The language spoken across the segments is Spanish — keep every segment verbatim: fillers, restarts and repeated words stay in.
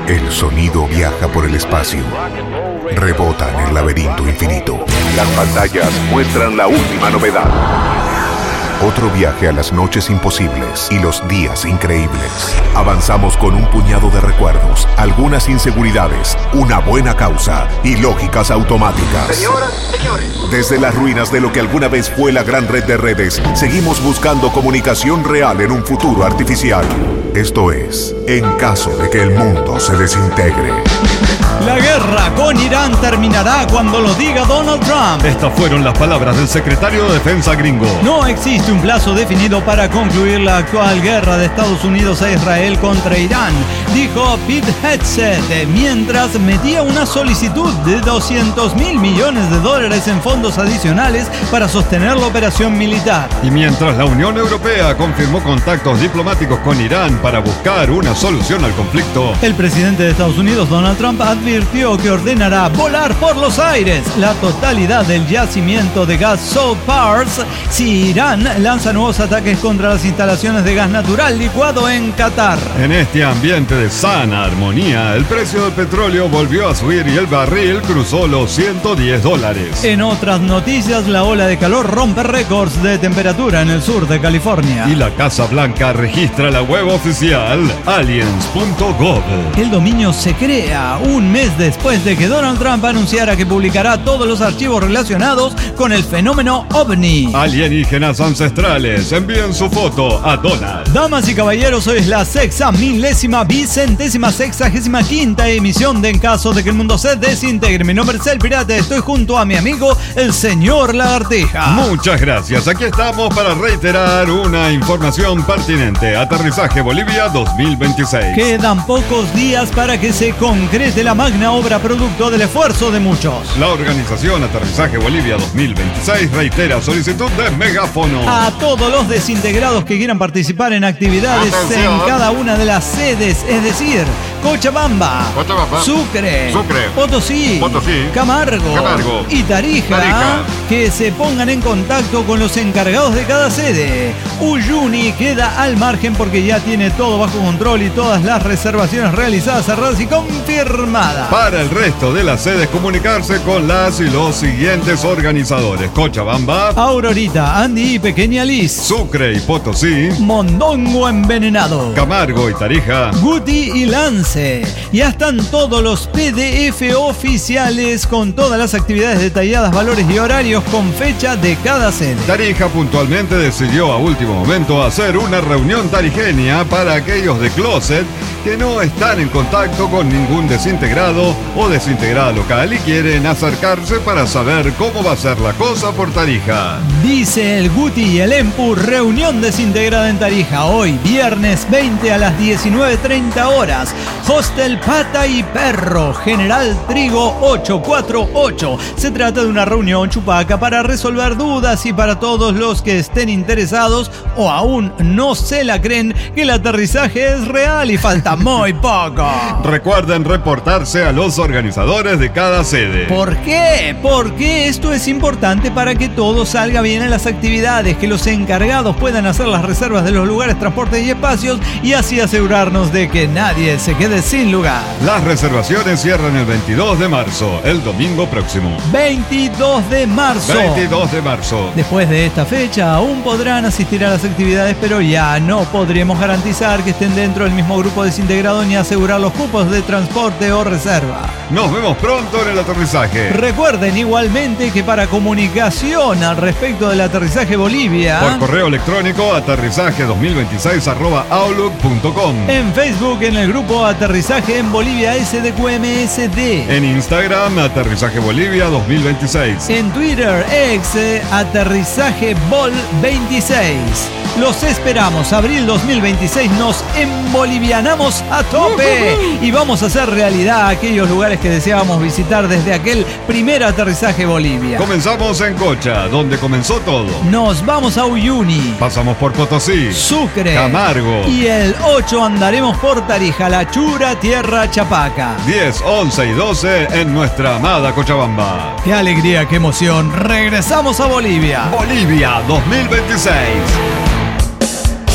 El sonido viaja por el espacio. Rebota en el laberinto infinito. Las pantallas muestran la última novedad. Otro viaje a las noches imposibles y los días increíbles. Avanzamos con un puñado de recuerdos, algunas inseguridades, una buena causa y lógicas automáticas. Señoras, señores. Desde las ruinas de lo que alguna vez fue la gran red de redes, seguimos buscando comunicación real en un futuro artificial. Esto es, en caso de que el mundo se desintegre. La guerra con Irán terminará cuando lo diga Donald Trump. Estas fueron las palabras del secretario de Defensa gringo. No existe un plazo definido para concluir la actual guerra de Estados Unidos a Israel contra Irán, dijo Pete Hegseth, mientras metía una solicitud de doscientos mil millones de dólares en fondos adicionales para sostener la operación militar. Y mientras la Unión Europea confirmó contactos diplomáticos con Irán para buscar una solución al conflicto, el presidente de Estados Unidos, Donald Trump, advirtió que ordenará volar por los aires la totalidad del yacimiento de gas South Pars si Irán lanza nuevos ataques contra las instalaciones de gas natural licuado en Qatar. En este ambiente de sana armonía, el precio del petróleo volvió a subir y el barril cruzó los ciento diez dólares. En otras noticias, la ola de calor rompe récords de temperatura en el sur de California. Y la Casa Blanca registra la web oficial aliens punto gov. El dominio se crea un mes después de que Donald Trump anunciara que publicará todos los archivos relacionados con el fenómeno OVNI. Alienígenas ancestrales, envíen su foto a Donald. Damas y caballeros, hoy es la sexa milésima vicentésima sexagésima quinta emisión de En caso de que el mundo se desintegre. Mi nombre es El Pirata, estoy junto a mi amigo el señor Lagartija. Muchas gracias, aquí estamos para reiterar una información pertinente. Aterrizaje Bolivia dos mil veintiséis. Quedan pocos días para que se concrete la magna obra producto del esfuerzo de muchos. La organización Aterrizaje Bolivia dos mil veintiséis reitera solicitud de megáfono a todos los desintegrados que quieran participar en actividades Atención. en cada una de las sedes, es decir, Cochabamba, Cochabamba. Sucre, Sucre, Potosí, Potosí. Camargo, Camargo. y Tarija, Tarija, que se pongan en contacto con los encargados de cada sede. Uyuni queda al margen porque ya tiene todo bajo control y todas las reservaciones realizadas, cerradas y confirmadas. Para el resto de las sedes, comunicarse con las y los siguientes organizadores: Cochabamba, Aurorita, Andy y Pequeña Liz, Sucre y Potosí, Mondongo Envenenado, Camargo y Tarija, Guti y Lance. Ya están todos los P D F oficiales con todas las actividades detalladas, valores y horarios con fecha de cada sede. Tarija puntualmente decidió a último momento hacer una reunión tarijenia para aquellos de Closet que no están en contacto con ningún desintegrado o desintegrada local y quieren acercarse para saber cómo va a ser la cosa por Tarija. Dice el Guti y el Empu, reunión desintegrada en Tarija hoy, viernes veinte a las diecinueve treinta horas. Hostel Pata y Perro, General Trigo ochocientos cuarenta y ocho. Se trata de una reunión chupaca para resolver dudas y para todos los que estén interesados o aún no se la creen que el aterrizaje es real y falta muy poco. Recuerden reportarse a los organizadores de cada sede. ¿Por qué? Porque esto es importante para que todo salga bien en las actividades, que los encargados puedan hacer las reservas de los lugares, transportes y espacios y así asegurarnos de que nadie se quede sin lugar. Las reservaciones cierran el veintidós de marzo, el domingo próximo. veintidós de marzo. veintidós de marzo. Después de esta fecha aún podrán asistir a las actividades, pero ya no podremos garantizar que estén dentro del mismo grupo desintegrado ni asegurar los cupos de transporte o reserva. Nos vemos pronto en el aterrizaje. Recuerden igualmente que para comunicación al respecto del aterrizaje Bolivia, por correo electrónico aterrizaje dos mil veintiséis arroba outlook punto com. En Facebook en el grupo Aterrizaje en Bolivia S D Q M S D. En Instagram Aterrizaje Bolivia dos mil veintiséis. En Twitter ex Aterrizaje Bol veintiséis. Los esperamos, abril dos mil veintiséis, nos embolivianamos a tope y vamos a hacer realidad aquellos lugares que deseábamos visitar desde aquel primer aterrizaje Bolivia. Comenzamos en Cocha, donde comenzó todo. Nos vamos a Uyuni. Pasamos por Potosí, Sucre, Camargo. Y el ocho andaremos por Tarija, La Chura, Tierra Chapaca. diez, once y doce en nuestra amada Cochabamba. ¡Qué alegría, qué emoción! ¡Regresamos a Bolivia! Bolivia dos mil veintiséis.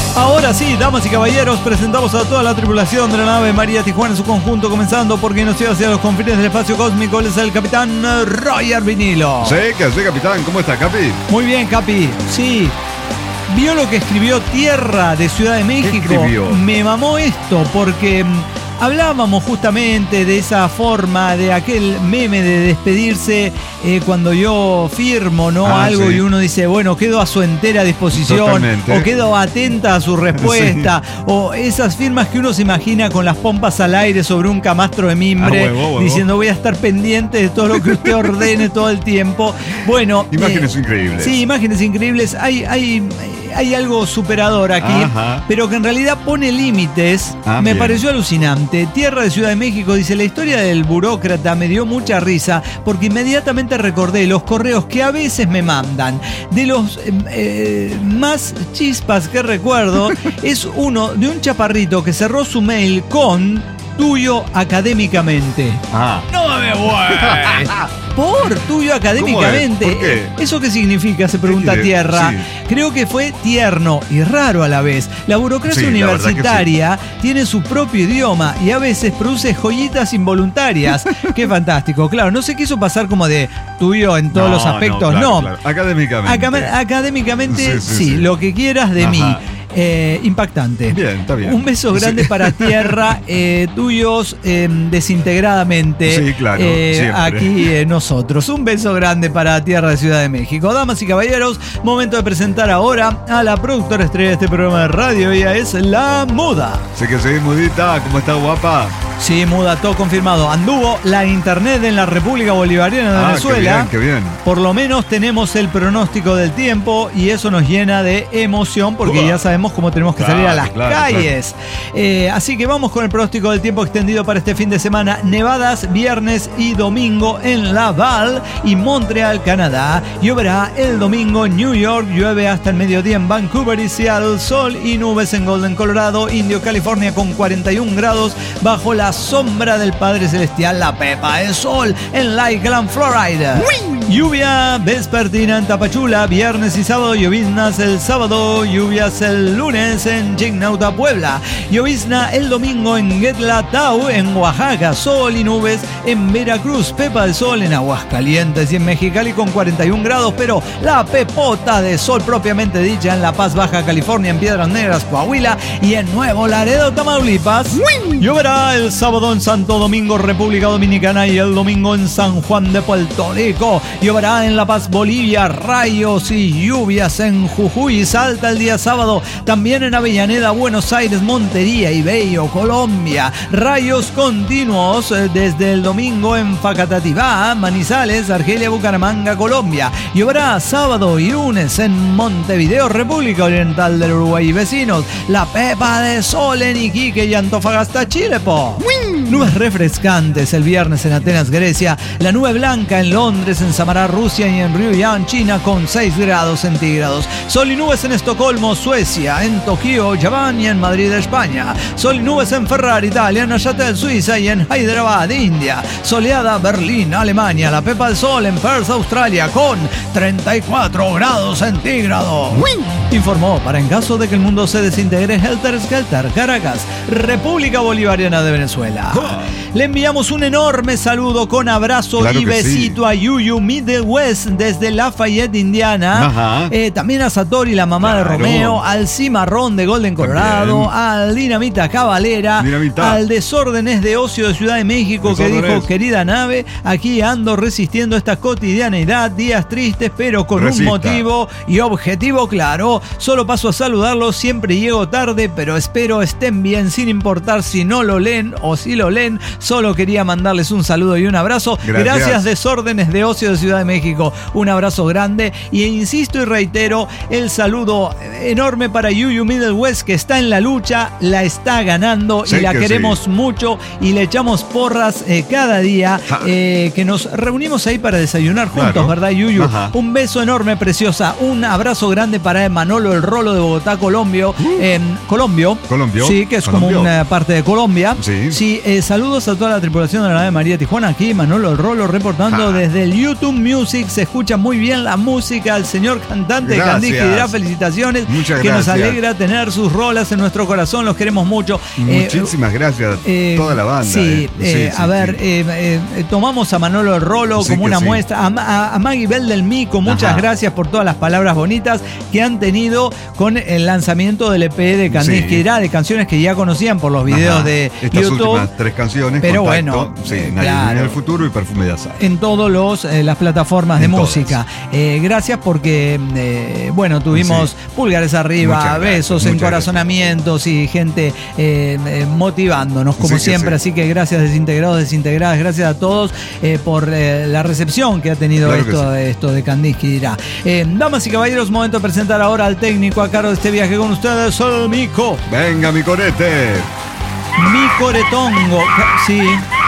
Ahora sí, damas y caballeros, presentamos a toda la tripulación de la nave María Tijuana en su conjunto, comenzando porque nos lleva hacia los confines del espacio cósmico. Él es el capitán Roger Vinilo. Sí, que sí, capitán. ¿Cómo está, Capi? Muy bien, Capi. Sí. ¿Vio lo que escribió Tierra de Ciudad de México? ¿Qué escribió? Me mamó esto porque hablábamos justamente de esa forma, de aquel meme de despedirse eh, cuando yo firmo, ¿no? Ah, algo sí. Y uno dice, bueno, quedo a su entera disposición. Totalmente. O quedo atenta a su respuesta. Sí. O esas firmas que uno se imagina con las pompas al aire sobre un camastro de mimbre, ah, huevo, huevo. diciendo voy a estar pendiente de todo lo que usted ordene todo el tiempo. Bueno. Imágenes eh, increíbles. Sí, imágenes increíbles. Hay, hay, hay algo superador aquí, Ajá. pero que en realidad pone límites. Ah, me bien. pareció alucinante. Tierra de Ciudad de México dice, la historia del burócrata me dio mucha risa porque inmediatamente recordé los correos que a veces me mandan. De los eh, eh, más chispas que recuerdo es uno de un chaparrito que cerró su mail con tuyo académicamente. Ah. No me voy. Por tuyo académicamente. ¿Cómo es? ¿Por qué? ¿Eso qué significa? Se pregunta ¿Qué quiere? Tierra. Sí. Creo que fue tierno y raro a la vez. La burocracia Sí, la verdad que universitaria tiene su propio idioma y a veces produce joyitas involuntarias. Qué fantástico. Claro, no se quiso pasar como de tuyo en todos No, los aspectos. no. No. Claro, claro. Académicamente. Acam- académicamente, Sí, sí, sí, sí. lo que quieras de Ajá. mí. Eh, impactante. Bien, está bien. Un beso grande Sí. para Tierra, eh, tuyos eh, desintegradamente. Sí, claro, eh, siempre. aquí eh, nosotros. Un beso grande para Tierra de Ciudad de México. Damas y caballeros, momento de presentar ahora a la productora estrella de este programa de radio. Ella es La Muda. Sí que sí, Mudita. ¿Cómo está, guapa? Sí, Muda, todo confirmado. Anduvo la internet en la República Bolivariana de Ah, Venezuela. qué bien, qué bien. Por lo menos tenemos el pronóstico del tiempo y eso nos llena de emoción porque Uah. ya sabemos cómo tenemos que Claro, salir a las claro, calles. Eh, así que vamos con el pronóstico del tiempo extendido para este fin de semana. Nevadas viernes y domingo en Laval y Montreal, Canadá. Lloverá el domingo en New York. Llueve hasta el mediodía en Vancouver y Seattle. Sol y nubes en Golden, Colorado. Indio, California con cuarenta y un grados bajo la sombra del Padre Celestial. La pepa de sol en Lakeland, Florida. Lluvia vespertina en Tapachula, viernes y sábado, lloviznas el sábado, lluvias el lunes en Chignauta, Puebla, llovizna el domingo en Guetlatao, en Oaxaca, sol y nubes en Veracruz, pepa de sol en Aguascalientes y en Mexicali con cuarenta y un grados, pero la pepota de sol propiamente dicha en La Paz, Baja California, en Piedras Negras, Coahuila y en Nuevo Laredo, Tamaulipas. Lloverá el sábado en Santo Domingo, República Dominicana y el domingo en San Juan de Puerto Rico. Lloverá en La Paz, Bolivia, rayos y lluvias en Jujuy y Salta el día sábado. También en Avellaneda, Buenos Aires, Montería y Bello, Colombia. Rayos continuos desde el domingo en Facatativá, Manizales, Argelia, Bucaramanga, Colombia. Lloverá sábado y lunes en Montevideo, República Oriental del Uruguay y vecinos. La pepa de sol en Iquique y Antofagasta, Chile, po. Nubes refrescantes el viernes en Atenas, Grecia. La nube blanca en Londres, en Samará, Rusia y en Ryuyan, China con seis grados centígrados. Sol y nubes en Estocolmo, Suecia, en Tokio, Japón y en Madrid, España. Sol y nubes en Ferrari, Italia, en Neuchâtel, Suiza y en Hyderabad, India. Soleada, Berlín, Alemania. La pepa del sol en Perth, Australia con treinta y cuatro grados centígrados. Informó para en caso de que el mundo se desintegre Helter Skelter, Caracas, República Bolivariana de Venezuela. Le enviamos un enorme saludo con abrazo Claro y que besito sí. a Yuyu Middle West desde Lafayette, Indiana. Ajá. Eh, también a Satori, la mamá Claro. de Romeo, al Cimarrón de Golden, Colorado, También. al Dinamita Cabalera, Dinamita. al Desórdenes de Ocio de Ciudad de México que Desórdenes. dijo, querida nave, aquí ando resistiendo esta cotidianeidad, días tristes pero con Resista. un motivo y objetivo claro. Solo paso a saludarlos, siempre llego tarde, pero espero estén bien sin importar si no lo leen o si lo leen. Solo quería mandarles un saludo y un abrazo. Gracias. Gracias, Desórdenes de Ocio de Ciudad de México. Un abrazo grande y insisto y reitero el saludo enorme para Yuyu Middle West, que está en la lucha, la está ganando Sí y la que queremos sí. mucho y le echamos porras eh, cada día eh, que nos reunimos ahí para desayunar juntos, Claro. ¿verdad, Yuyu? Ajá. Un beso enorme, preciosa. Un abrazo grande para Manolo el Rolo de Bogotá, Colombia. Eh, Colombio. Colombio. Sí, que es Colombio. como una parte de Colombia. Sí. Sí, eh, saludos a toda la tripulación de la nave María Tijuana. Aquí Manolo el Rolo reportando ah. desde el YouTube Music. Se escucha muy bien la música. El señor cantante de Candiz que dirá felicitaciones. Muchas que gracias. Nos alegra tener sus rolas en nuestro corazón. Los queremos mucho. Muchísimas eh, gracias eh, toda la banda. Sí, eh. eh, sí a sí, ver, sí. Eh, eh, tomamos a Manolo el Rolo sí como una sí. muestra. A, a, a Maggie Bell del Mico, muchas Ajá. gracias por todas las palabras bonitas que han tenido con el lanzamiento del E P de Candiz sí. que dirá, de canciones que ya conocían por los videos Ajá. de Estas YouTube. últimas tres canciones, pero Contacto, bueno, sí, eh, Nadie claro. en el futuro y Perfume de Azar. En todas eh, las plataformas de en música. Eh, gracias porque, eh, bueno, tuvimos sí. pulgares arriba, muchas besos, gracias, encorazonamientos gracias. y gente eh, eh, motivándonos como sí, siempre. Sí. Así que gracias desintegrados, desintegradas, gracias a todos eh, por eh, la recepción que ha tenido claro esto, sí. esto de Candiz que dirá. Eh, damas y caballeros, momento de presentar ahora al técnico a cargo de este viaje con ustedes, el Mico. Venga, mi corete. Mi coretongo, sí.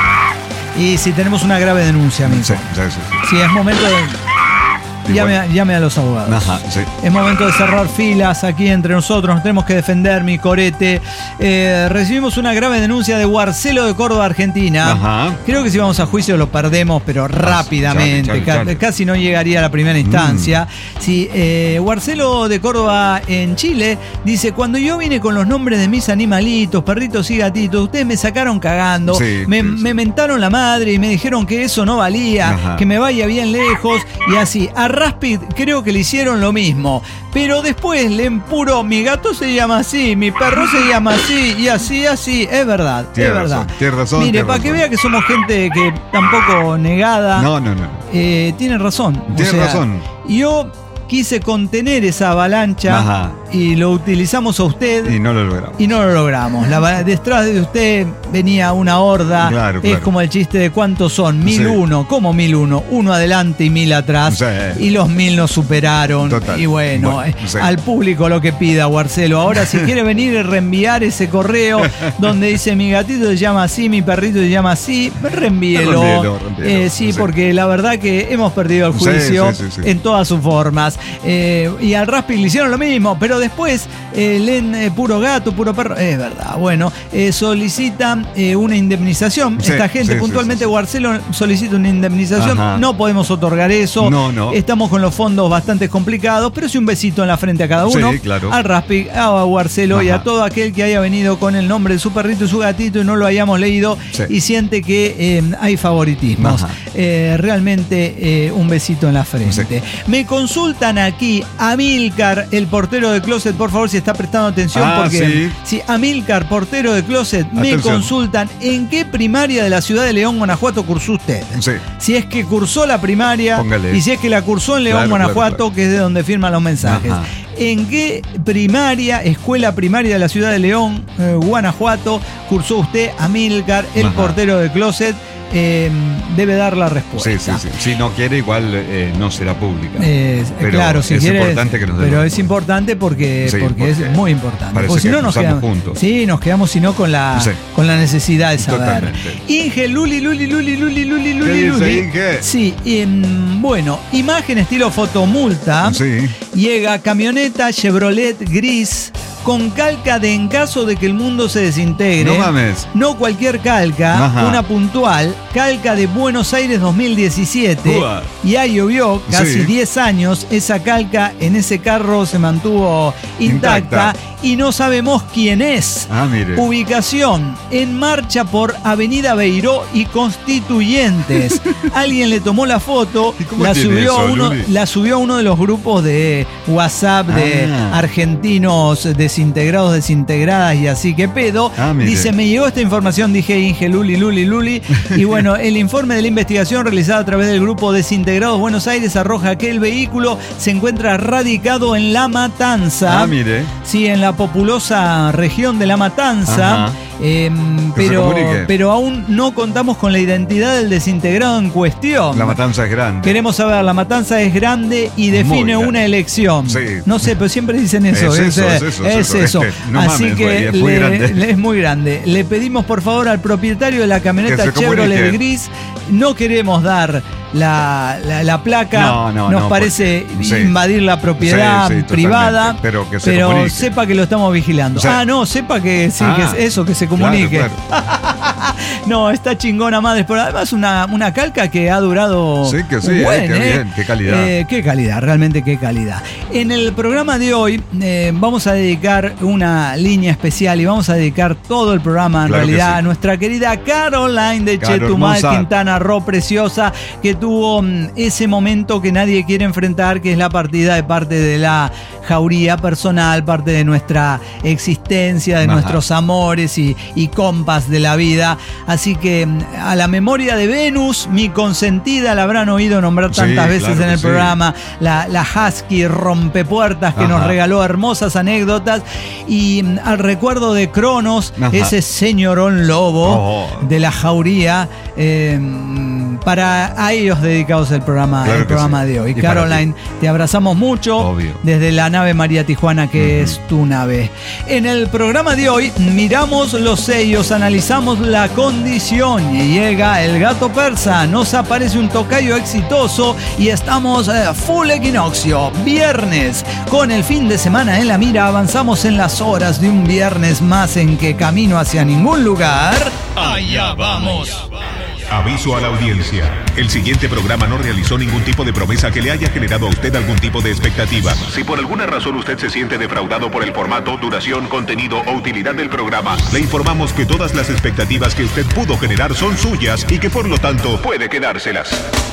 Y si tenemos una grave denuncia, Mico. Sí, sí, sí. Sí, es momento de... Llame, llame a los abogados. Ajá, sí. Es momento de cerrar filas aquí entre nosotros. Nos tenemos que defender, mi corete. Eh, recibimos una grave denuncia de Guarcelo de Córdoba, Argentina. Ajá. Creo que si vamos a juicio lo perdemos, pero rápidamente. Chale, chale, chale. Casi no llegaría a la primera instancia. Mm. Sí, eh, Guarcelo de Córdoba en Chile dice: cuando yo vine con los nombres de mis animalitos, perritos y gatitos, ustedes me sacaron cagando. Sí, me, sí, sí. me mentaron la madre y me dijeron que eso no valía, Ajá. que me vaya bien lejos y así. A Raspid creo que le hicieron lo mismo, pero después le empuró: mi gato se llama así, mi perro se llama así, y así, así. Es verdad, tiene es razón, verdad. Tiene razón. Mire, para que vea que somos gente que tampoco negada. No, no, no. Eh, tiene razón. Tiene o sea, razón. Yo quise contener esa avalancha Ajá. y lo utilizamos a usted. Y no lo logramos. Y no lo logramos. La, detrás de usted venía una horda. Claro, claro. Es como el chiste de cuántos son. Mil sí. uno. ¿Cómo mil uno? Uno adelante y mil atrás. Sí. Y los mil nos superaron. Total. Y bueno, bueno sí. al público lo que pida, Guarcelo. Ahora, si quiere venir y reenviar ese correo donde dice: mi gatito se llama así, mi perrito se llama así, reenvíelo. Reenvíelo, reenvíelo. Eh, sí, sí, porque la verdad que hemos perdido el juicio sí, sí, sí, sí. en todas sus formas. Eh, y al Raspi le hicieron lo mismo, pero después eh, leen eh, puro gato, puro perro. Es verdad, bueno, eh, solicitan eh, una indemnización. Sí, Esta gente, sí, puntualmente sí, sí. Guarcelo solicita una indemnización. Ajá. No podemos otorgar eso. No, no. Estamos con los fondos bastante complicados, pero sí un besito en la frente a cada uno. Sí, claro. Al Raspi, a Guarcelo Ajá. y a todo aquel que haya venido con el nombre de su perrito y su gatito y no lo hayamos leído sí. y siente que eh, hay favoritismos. Eh, realmente eh, un besito en la frente. Sí. Me consultan aquí Amílcar, el portero de Closet, por favor, si está prestando atención, ah, porque sí. si Amílcar, portero de Closet, atención. Me consultan en qué primaria de la ciudad de León, Guanajuato cursó usted. Sí. Si es que cursó la primaria Póngale. y si es que la cursó en León, claro, Guanajuato, claro, claro. que es de donde firman los mensajes. Ajá. ¿En qué primaria, escuela primaria de la ciudad de León, eh, Guanajuato, cursó usted, Amílcar, el Ajá. portero de Closet? Eh, debe dar la respuesta. Sí, sí, sí. Si no quiere, igual eh, no será pública. Eh, pero claro, si es quiere, importante que nos dé. Pero es importante porque, sí, porque, porque es muy importante. Parece porque si que no nos quedamos juntos. Sí, nos quedamos sino con la sí. con la necesidad de saber. Totalmente. Inge Luli Luli Luli Luli Luli Luli ¿Qué Luli. dice Inge? Sí, y, bueno, imagen estilo fotomulta. Sí. Llega camioneta Chevrolet gris con calca de en caso de que el mundo se desintegre. No mames. No cualquier calca, Ajá. una puntual, calca de Buenos Aires dos mil diecisiete. Uah. Ya llovió casi sí. diez años. Esa calca en ese carro se mantuvo intacta, intacta. Y no sabemos quién es. Ah, mire. Ubicación: en marcha por Avenida Beiró y Constituyentes. Alguien le tomó la foto, la subió, eso, a uno, la subió a uno de los grupos de WhatsApp de ah. argentinos desintegrados, desintegradas y así. ¿Qué pedo? Ah, dice: me llegó esta información, dije Inge Luli Luli Luli. Y bueno, el informe de la investigación realizada a través del grupo Desintegrados Buenos Aires arroja que el vehículo se encuentra radicado en La Matanza. Ah, mire. Sí, en la populosa región de La Matanza. Eh, pero, pero aún no contamos con la identidad del desintegrado en cuestión. La Matanza es grande. Queremos saber, La Matanza es grande y define una elección. Sí. No sé, pero siempre dicen eso. Es eso, es eso. Es eso. Es que, no Así mames, que es muy, le, le, es muy grande. Le pedimos por favor al propietario de la camioneta Chevrolet gris, no queremos dar la, la, la placa, no, no, nos no, parece porque, invadir sí. la propiedad sí, sí, privada, pero, que se pero sepa que lo estamos vigilando. O sea, ah, no, sepa que sí, ah, que es eso, que se comunique. Claro, claro. No, está chingona madres, pero además una, una calca que ha durado. Sí, que sí, buen, eh, qué eh. bien, qué calidad. Eh, qué calidad, realmente qué calidad. En el programa de hoy eh, vamos a dedicar una línea especial y vamos a dedicar todo el programa en Claro que realidad sí. a nuestra querida Caroline de Caro, Chetumal, hermosa. Quintana Roo, preciosa, que tuvo mm, ese momento que nadie quiere enfrentar, que es la partida de parte de la jauría personal, parte de nuestra existencia, de Ajá. nuestros amores y, y compas de la vida. Así que mm, a la memoria de Venus, mi consentida, la habrán oído nombrar Sí, tantas veces claro en que el sí. programa, la, la husky rompepuertas que Ajá. nos regaló hermosas anécdotas, y mm, al recuerdo de Cronos, Ajá. ese señorón lobo Oh. de la jauría, eh, para a ellos dedicados el programa, Claro el que programa sí. de hoy. Y para Caroline, te abrazamos mucho Obvio. desde la nave María Tijuana, que Ujú. es tu nave. En el programa de hoy miramos los sellos, analizamos la condición y llega el gato persa, nos aparece un tocayo exitoso y estamos eh, full equinoccio, viernes, con el fin de semana en la mira, avanzamos en las horas de un viernes más en que camino hacia ningún lugar. Allá vamos. Aviso a la audiencia. El siguiente programa no realizó ningún tipo de promesa que le haya generado a usted algún tipo de expectativa. Si por alguna razón usted se siente defraudado por el formato, duración, contenido o utilidad del programa, le informamos que todas las expectativas que usted pudo generar son suyas y que por lo tanto puede quedárselas.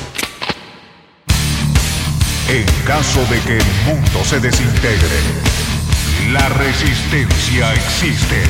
En caso de que el mundo se desintegre, la resistencia existe.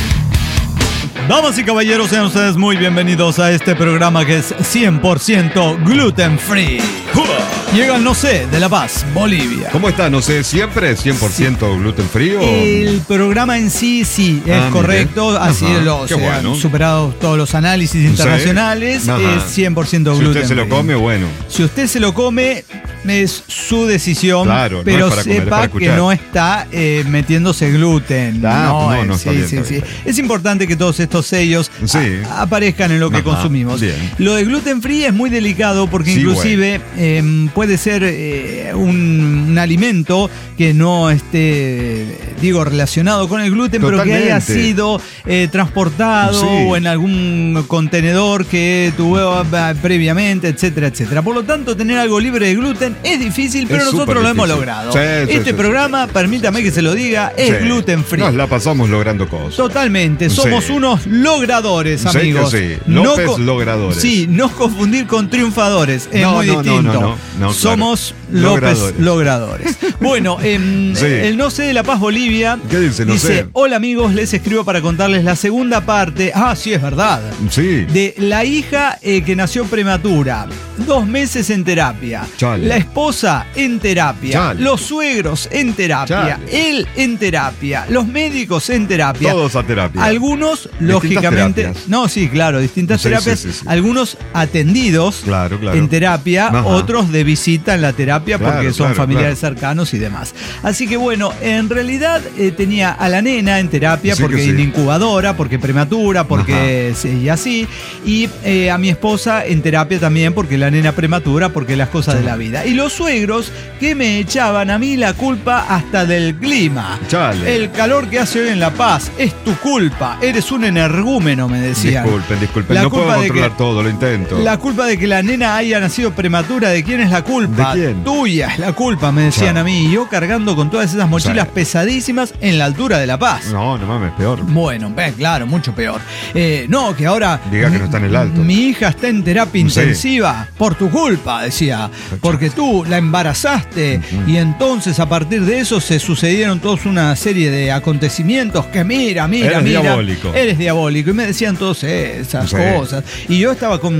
Damas y caballeros, sean ustedes muy bienvenidos a este programa que es cien por ciento gluten free. Llega el No sé de La Paz, Bolivia. ¿Cómo está? No sé, ¿siempre cien por ciento gluten frío? El programa en sí, sí, es Ah, mire. correcto. Así Ajá, lo, qué se bueno. han superado todos los análisis internacionales. Ajá. Es cien por ciento Si gluten usted se lo free. come, bueno. Si usted se lo come, es su decisión, Claro, no pero es para comer, es sepa para que escuchar. no está eh, metiéndose gluten. Ah, no, eh, no, sí, está bien, sí, está sí. bien. Es importante que todos estos sellos Sí. a- aparezcan en lo que Ajá, consumimos. bien. Lo de gluten free es muy delicado porque Sí, inclusive eh, puede ser eh, un, un alimento que no esté, digo, relacionado con el gluten, pero que haya Totalmente. sido eh, transportado Sí. o en algún contenedor que tuvo eh, previamente, etcétera, etcétera. Por lo tanto, tener algo libre de gluten es difícil, pero Es nosotros súper lo hemos difícil. logrado. Sí, sí, este sí, programa, permítame que se lo diga, es Sí. gluten free. Nos la pasamos logrando cosas. Totalmente, somos Sí. unos logradores, Sí que amigos. sí, López co- logradores. Sí, no confundir con triunfadores, es No, muy no, no, distinto. no, no, no, claro. Somos López Logradores. logradores. Bueno, em, Sí. el No sé de La Paz, Bolivia. ¿Qué dice? No dice, sé. hola amigos, les escribo para contarles la segunda parte. Ah, sí, es verdad. Sí. De la hija eh, que nació prematura, dos meses en terapia, Chale. la esposa en terapia, Chale. los suegros en terapia, Chale. él en terapia, los médicos en terapia. Todos a terapia. Algunos, lógicamente, terapias. no, sí, claro, distintas Sí, terapias, sí, sí, sí. algunos atendidos Claro, claro. en terapia, Ajá. otros de visita en la terapia Claro, porque son claro, familiares claro. cercanos y demás. Así que bueno, en realidad eh, tenía a la nena en terapia Sí porque que sí. en incubadora, porque prematura, porque sí, y así, y eh, a mi esposa en terapia también porque la nena prematura, porque las cosas de la vida. Y los suegros que me echaban a mí la culpa hasta del clima. Chale. El calor que hace hoy en La Paz es tu culpa, eres un energúmeno, me decían. Disculpen, disculpen. La no puedo culpa de controlar que- todo, lo intento. La culpa de que la nena haya nacido prematura, ¿de quién es la culpa? ¿De quién? Tuya es la culpa, me decían Chao. a mí. Y yo cargando con todas esas mochilas Sí. pesadísimas en la altura de La Paz. No, no mames, peor. Bueno, ve, claro, mucho peor. Eh, no, que ahora. Diga que no está en el alto. Mi hija está en terapia Sí. intensiva por tu culpa, decía. Porque tú la embarazaste y entonces a partir de eso se sucedieron todos una serie de acontecimientos que mira, mira, Eres mira. diabólico. Eres diabólico. Y me decían todas esas Sí. cosas. Y yo estaba con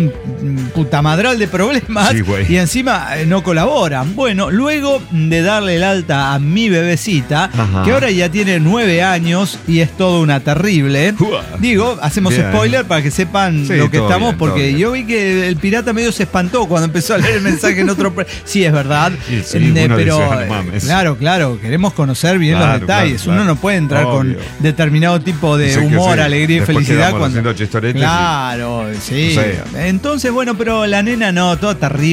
un putamadral de problemas Sí, güey. y encima eh, no colaboran. Bueno, luego de darle el alta a mi bebecita, Ajá. que ahora ya tiene nueve años y es todo una terrible. Uah. Digo, hacemos Bien. spoiler para que sepan Sí, lo que todo estamos, bien, porque todo bien. yo vi que el pirata medio se espantó cuando empezó a leer el mensaje en otro. pre- Sí, es verdad. Y sí, Eh, uno pero dice, "No mames". claro, claro, queremos conocer bien Claro, los detalles. claro, Uno claro. no puede entrar Obvio. con determinado tipo de Sí que humor, sí. alegría y Después felicidad quedamos cuando. haciendo chistoretes y- Claro, sí. Sí. Entonces, bueno, pero la nena no, todo terrible, nueve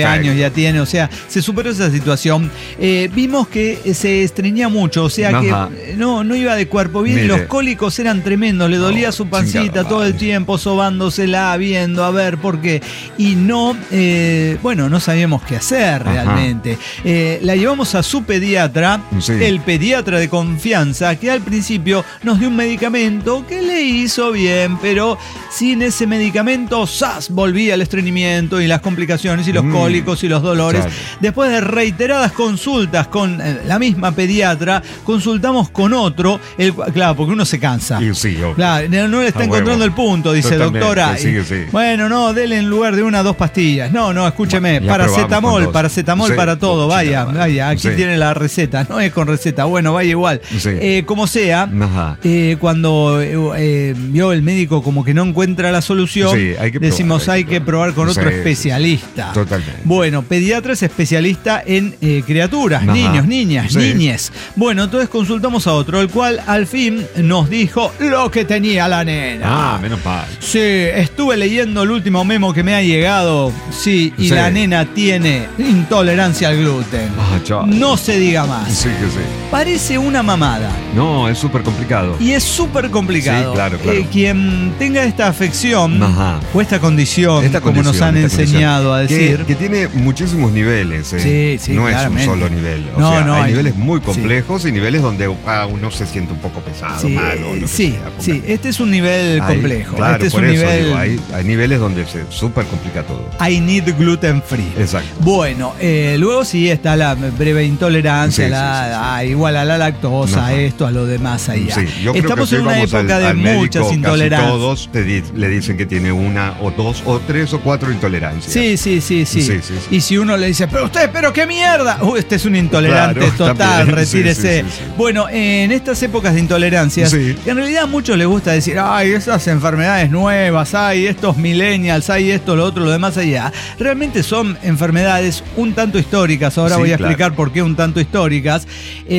Perfecto. años ya tiene, o sea, se superó esa situación. Eh, vimos que se estreñía mucho, o sea Ajá. que no, no iba de cuerpo bien. Mire. Los cólicos eran tremendos, le dolía no, su pancita todo el tiempo, sobándosela, viendo, a ver por qué. Y no, eh, bueno, no sabíamos qué hacer realmente. Eh, la llevamos a su pediatra, sí. el pediatra de confianza, que al principio nos dio un medicamento que le hizo bien, pero sin ese medicamento, ¡zas!, volvía el estreñimiento y las complicaciones y los mm. cólicos y los dolores. Claro. Después de reiteradas consultas con la misma pediatra, consultamos con otro, el, claro, porque uno se cansa. Sí, sí, claro, no le está ah, encontrando huevo. el punto, dice Totalmente, doctora. Sí, sí. Bueno, no, dele en lugar de una dos pastillas. No, no, escúcheme, bueno, paracetamol, paracetamol sí, para todo, vaya, vaya, aquí sí. tiene la receta, no es con receta, bueno, vaya igual. Sí. Eh, como sea, eh, cuando eh, vio el médico como que no encuentra la solución, sí, hay que decimos probar, hay, hay que probar con otro sí, especialista. Totalmente. Bueno, pediatra es especialista en eh, criaturas, Ajá. niños, niñas, sí. niñes. Bueno, entonces consultamos a otro, el cual al fin nos dijo lo que tenía la nena. Ah, menos mal. Sí, estuve leyendo el último memo que me ha llegado, sí, y sí. la nena tiene intolerancia al gluten. Ah, no se diga más. Sí, que sí. Parece una mamada. No, es súper complicado. Y es súper complicado. Sí, claro, claro. Eh, quien tenga esta afección Ajá. o esta condición, esta como condición, nos han enseñado a decir. Que, que tiene muchísimos niveles. Eh. Sí, sí, no claramente. es un solo nivel. O no, sea, no, hay, hay niveles muy complejos sí. y niveles donde ah, uno se siente un poco pesado, sí, malo. No sí, sí, este es un nivel hay, complejo. Claro, este es por un eso nivel. Digo, hay, hay niveles donde se súper complica todo. I need gluten free. Exacto. Bueno, eh, luego sí está la breve intolerancia, sí, la, sí, sí, sí. A, igual a la lactosa, no. a esto, a lo demás allá. Sí, yo Estamos creo que en una época al, de al muchas médico, intolerancias. Todos te di, le dicen que tiene una o dos o tres o cuatro intolerancias. Sí, sí, sí, sí. sí, sí, sí. Y si uno le dice, pero usted, pero qué mierda. Uh, este es un intolerante claro, total, también. retírese. Sí, sí, sí, sí. Bueno, en estas épocas de intolerancias, sí. en realidad a muchos les gusta decir, ay, esas enfermedades nuevas, ay, estos millennials, ay, esto, lo otro, lo demás allá. Realmente son enfermedades un tanto históricas. Ahora sí, voy a explicar claro. por qué un tanto históricas eh,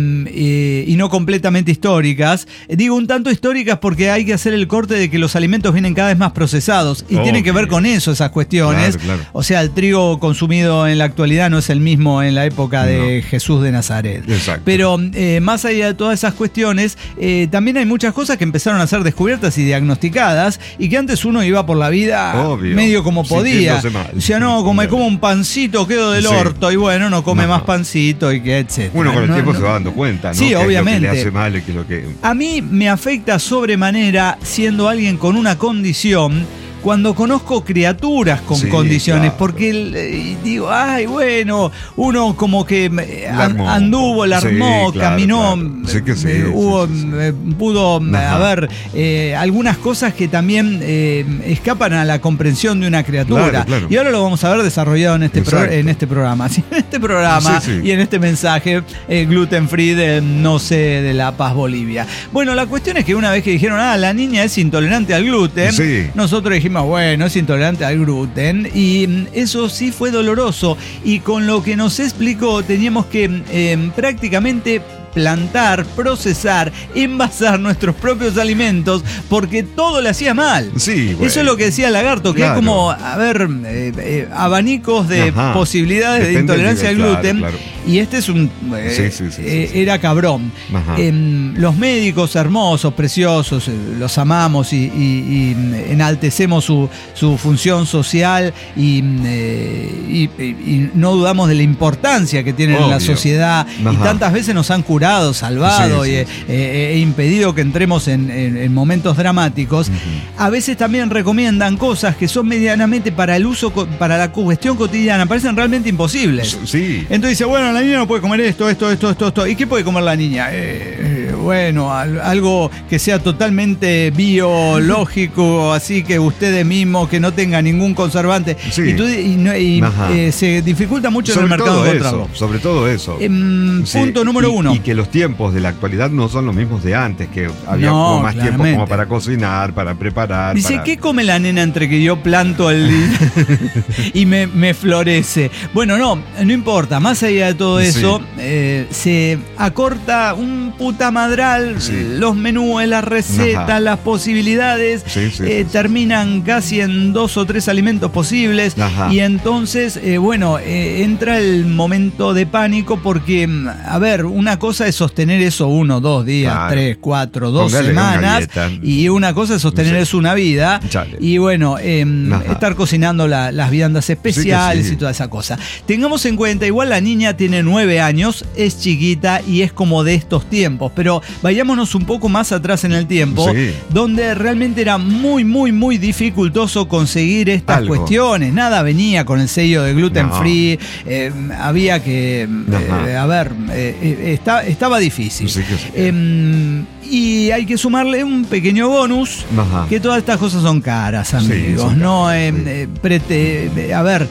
eh, y no completamente históricas. Digo un tanto históricas porque hay que hacer el corte de que los alimentos vienen cada vez más procesados y oh, tienen que ver con eso, esas cuestiones. Claro, claro. O sea, el trigo consumido en la actualidad no es el mismo en la época de no. Jesús de Nazaret. Exacto. Pero eh, más allá de todas esas cuestiones, eh, también hay muchas cosas que empezaron a ser descubiertas y diagnosticadas y que antes uno iba por la vida Obvio. medio como podía. O sea, no, como me como un pancito, quedo del sí. orto y bueno, no come no. más pancito y que etcétera. Uno con el no, tiempo no. se va dando cuenta, ¿no? Sí, que obviamente. Es lo que le hace mal y que lo que... A mí me afecta sobremanera siendo alguien con una condición cuando conozco criaturas con sí, condiciones, claro. porque eh, digo, ay, bueno, uno como que la an, anduvo, la armó, sí, claro, caminó, claro. Sí que sí, eh, sí, hubo, sí, sí. Eh, pudo Ajá. haber eh, algunas cosas que también eh, escapan a la comprensión de una criatura. Claro, claro. Y ahora lo vamos a ver desarrollado en este, pro, en este programa. Sí, en este programa sí, sí. y en este mensaje eh, gluten free de, no sé, de La Paz, Bolivia. Bueno, la cuestión es que una vez que dijeron, ah, la niña es intolerante al gluten, sí. nosotros dijimos, bueno, es intolerante al gluten y eso sí fue doloroso y con lo que nos explicó teníamos que eh, prácticamente plantar, procesar, envasar nuestros propios alimentos porque todo le hacía mal. Sí, bueno. Eso es lo que decía el Lagarto, que claro. es como, a ver, eh, eh, abanicos de Ajá. posibilidades Depende de intolerancia al gluten. Claro, claro. Y este es un... Eh, sí, sí, sí, eh, sí, sí. Era cabrón. Eh, los médicos hermosos, preciosos, eh, los amamos y, y, y enaltecemos su, su función social y, eh, y, y no dudamos de la importancia que tienen Obvio. en la sociedad. Ajá. Y tantas veces nos han curado, salvado sí, sí, y, sí. Eh, e impedido que entremos en, en, en momentos dramáticos. Uh-huh. A veces también recomiendan cosas que son medianamente para el uso, para la cuestión cotidiana, parecen realmente imposibles. Sí. Entonces dice, bueno, la niña no puede comer esto, esto, esto, esto, esto. ¿Y qué puede comer la niña? Eh, eh, bueno, al, algo que sea totalmente biológico, así que ustedes mismos, que no tenga ningún conservante. Sí. Y, tú, y, y eh, se dificulta mucho sobre en el mercado encontrarlo. Eso, sobre todo eso. Eh, sí. Punto número y, uno. Y que los tiempos de la actualidad no son los mismos de antes, que había no, como más claramente. tiempo como para cocinar, para preparar. Dice, para... ¿qué come la nena entre que yo planto el y me, me florece? Bueno, no, no importa. Más allá de todo eso, sí. eh, se acorta un puta madral desmadrar Sí. los menús, las recetas, Ajá. las posibilidades, Sí, sí, eh, sí, terminan casi en dos o tres alimentos posibles. Ajá. Y entonces, eh, bueno, eh, entra el momento de pánico porque, a ver, una cosa es sostener eso uno, dos días, Claro. tres, cuatro, dos Póngale una semanas, dieta. y una cosa es sostener Sí. eso una vida. Chale. Y bueno, eh, Ajá. estar cocinando la- las viandas especiales Sí que sí. y toda esa cosa. Tengamos en cuenta, igual la niña tiene nueve años, es chiquita y es como de estos tiempos, pero vayámonos un poco más atrás en el tiempo, Sí. donde realmente era muy, muy, muy dificultoso conseguir estas Algo. cuestiones. Nada venía con el sello de gluten No. free, eh, había que, Ajá. eh, a ver, eh, eh, está- estaba difícil. Sí que sí. Em, y hay que sumarle un pequeño bonus, Ajá. que todas estas cosas son caras, Sí, amigos. son no, caras, em, sí. eh, prete- eh, a ver,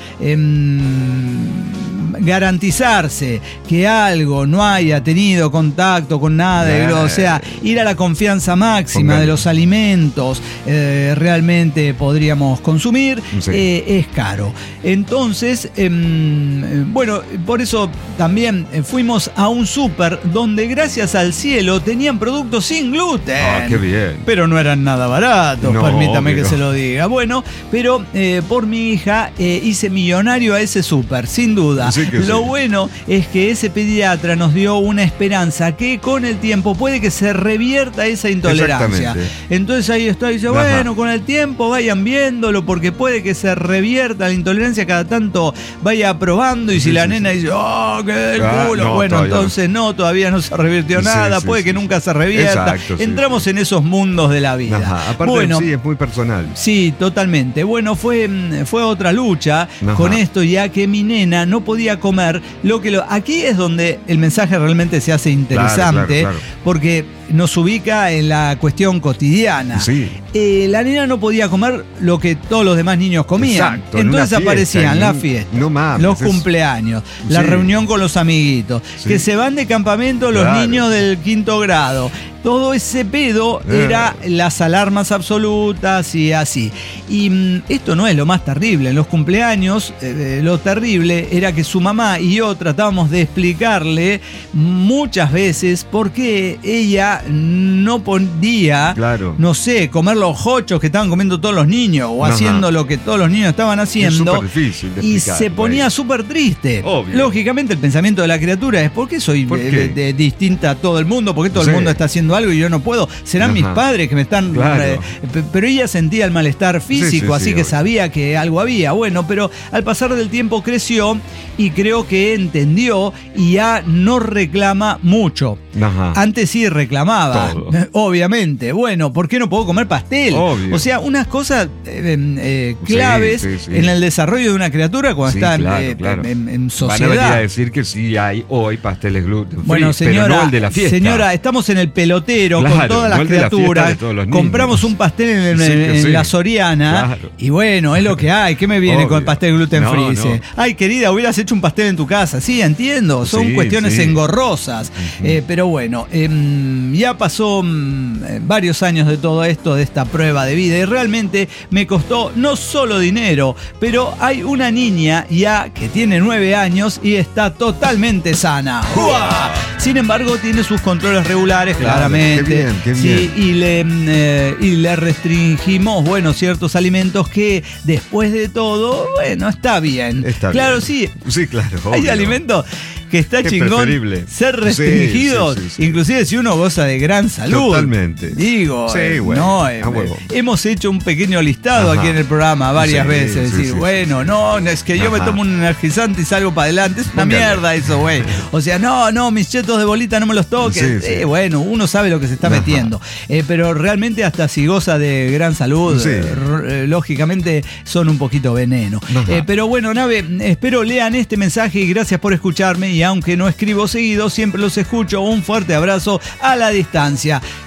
em, garantizarse que algo no haya tenido contacto con nada, de lo- o sea, ir a la confianza máxima Póngale. de los alimentos eh, realmente podríamos consumir, Sí. eh, es caro. Entonces, em, eh, bueno, por eso también eh, fuimos a un súper donde gracias al cielo tenían productos sin gluten. Ah, qué bien. Pero no eran nada baratos, No, permítame obvio. que se lo diga. Bueno, pero eh, por mi hija eh, hice millonario a ese súper, sin duda. Sí que Lo sí. bueno es que ese pediatra nos dio una esperanza que con el tiempo puede que se revierta esa intolerancia. Exactamente. Entonces ahí está, dice, Ajá. bueno, con el tiempo vayan viéndolo porque puede que se revierta la intolerancia, cada tanto vaya probando y si Sí, la sí, nena sí. dice, oh, qué Ah, culo, no, bueno, todavía no. entonces no. todavía no se revirtió Sí, nada, sí, puede sí, que sí. nunca se revierta. Exacto, sí, Entramos sí. en esos mundos de la vida. Ajá. Aparte, bueno, sí, es muy personal. sí, totalmente. Bueno, fue, mm, fue otra lucha Ajá. con esto, ya que mi nena no podía comer lo que lo. Aquí es donde el mensaje realmente se hace interesante, Claro, claro, claro. porque nos ubica en la cuestión cotidiana. Sí. Eh, la nena no podía comer lo que todos los demás niños comían. Exacto, en una Entonces fiesta, aparecían en las un- fiestas, no mames, los es- cumpleaños, la Sí. reunión con los amiguitos, Sí. que se van de campamento los Claro. niños del quinto grado. Todo ese pedo Eh. era las alarmas absolutas y así. Y mm, esto no es lo más terrible. En los cumpleaños, eh, lo terrible era que su mamá y yo tratábamos de explicarle muchas veces por qué ella no podía, Claro. no sé, comer los hochos que estaban comiendo todos los niños o Ajá. haciendo lo que todos los niños estaban Es haciendo. súper difícil de Y explicar, se ponía güey. súper triste. Obvio. Lógicamente el pensamiento de la criatura es ¿por qué soy ¿Por eh, qué? de- de- distinta a todo el mundo? ¿Por qué todo Sí. el mundo está haciendo algo y yo no puedo? Serán Ajá. mis padres que me están... Claro. eh, pe- pero ella sentía el malestar físico, Sí, sí, sí, así que obvio. sabía que algo había. Bueno, pero al pasar del tiempo creció y creo que entendió y ya no reclama mucho. Ajá. Antes sí reclamaba, Todo. obviamente. Bueno, ¿por qué no puedo comer pastel? Obvio. O sea, unas cosas eh, eh, claves Sí, sí, sí. en el desarrollo de una criatura cuando Sí, está en- claro, eh, claro. en, en Van sociedad. a venir a decir que sí hay hoy pasteles gluten free, Bueno, señora, pero no el de la fiesta. señora, estamos en el pelotero con Claro, todas no las el de la fiesta criaturas. de todos los niños. Compramos un pastel en, Sí, en- que en sí. la Soriana Claro. y bueno, es lo que hay. ¿Qué me viene Obvio. con el pastel gluten No, free? no. Dice, ay, querida, hubieras hecho un pastel en tu casa. Sí, entiendo. Son Sí, cuestiones sí. engorrosas. Eh, pero bueno, em, ya pasó mm, eh, varios años de todo esto, de esta prueba de vida y realmente me costó no solo dinero, pero hay una niña ya que tiene nueve años y está totalmente sana. ¡Uah! Sin embargo, tiene sus controles regulares, Claro, claramente. qué bien, qué Sí, bien. y le, mm, eh, y le restringimos, bueno, ciertos alimentos que después de todo, bueno, está bien. Está claro, bien. sí. Sí, claro. Hay obvio. alimentos que está Es chingón preferible. ser Sí, restringidos, sí, sí, sí. inclusive si uno goza de gran salud. Totalmente. Digo, Sí, eh, bueno, no, a eh, huevo. hemos hecho un pequeño listado Ajá. aquí en el programa varias Sí, veces. sí, Decir, sí, bueno, sí, sí. no, es que yo me Ajá. tomo un energizante y salgo para adelante. Es una Póngale. mierda eso, güey. O sea, no, no, mis chetos de bolita no me los toques. Sí, sí. Eh, bueno, uno sabe lo que se está Ajá. metiendo. Eh, pero realmente hasta si goza de gran salud, Sí. eh, r- eh, lógicamente son un poquito veneno. Ajá. Eh, pero bueno, Nave, espero lean este mensaje y gracias por escucharme. Y aunque no escribo seguido, siempre los escucho. Un fuerte abrazo a la distancia.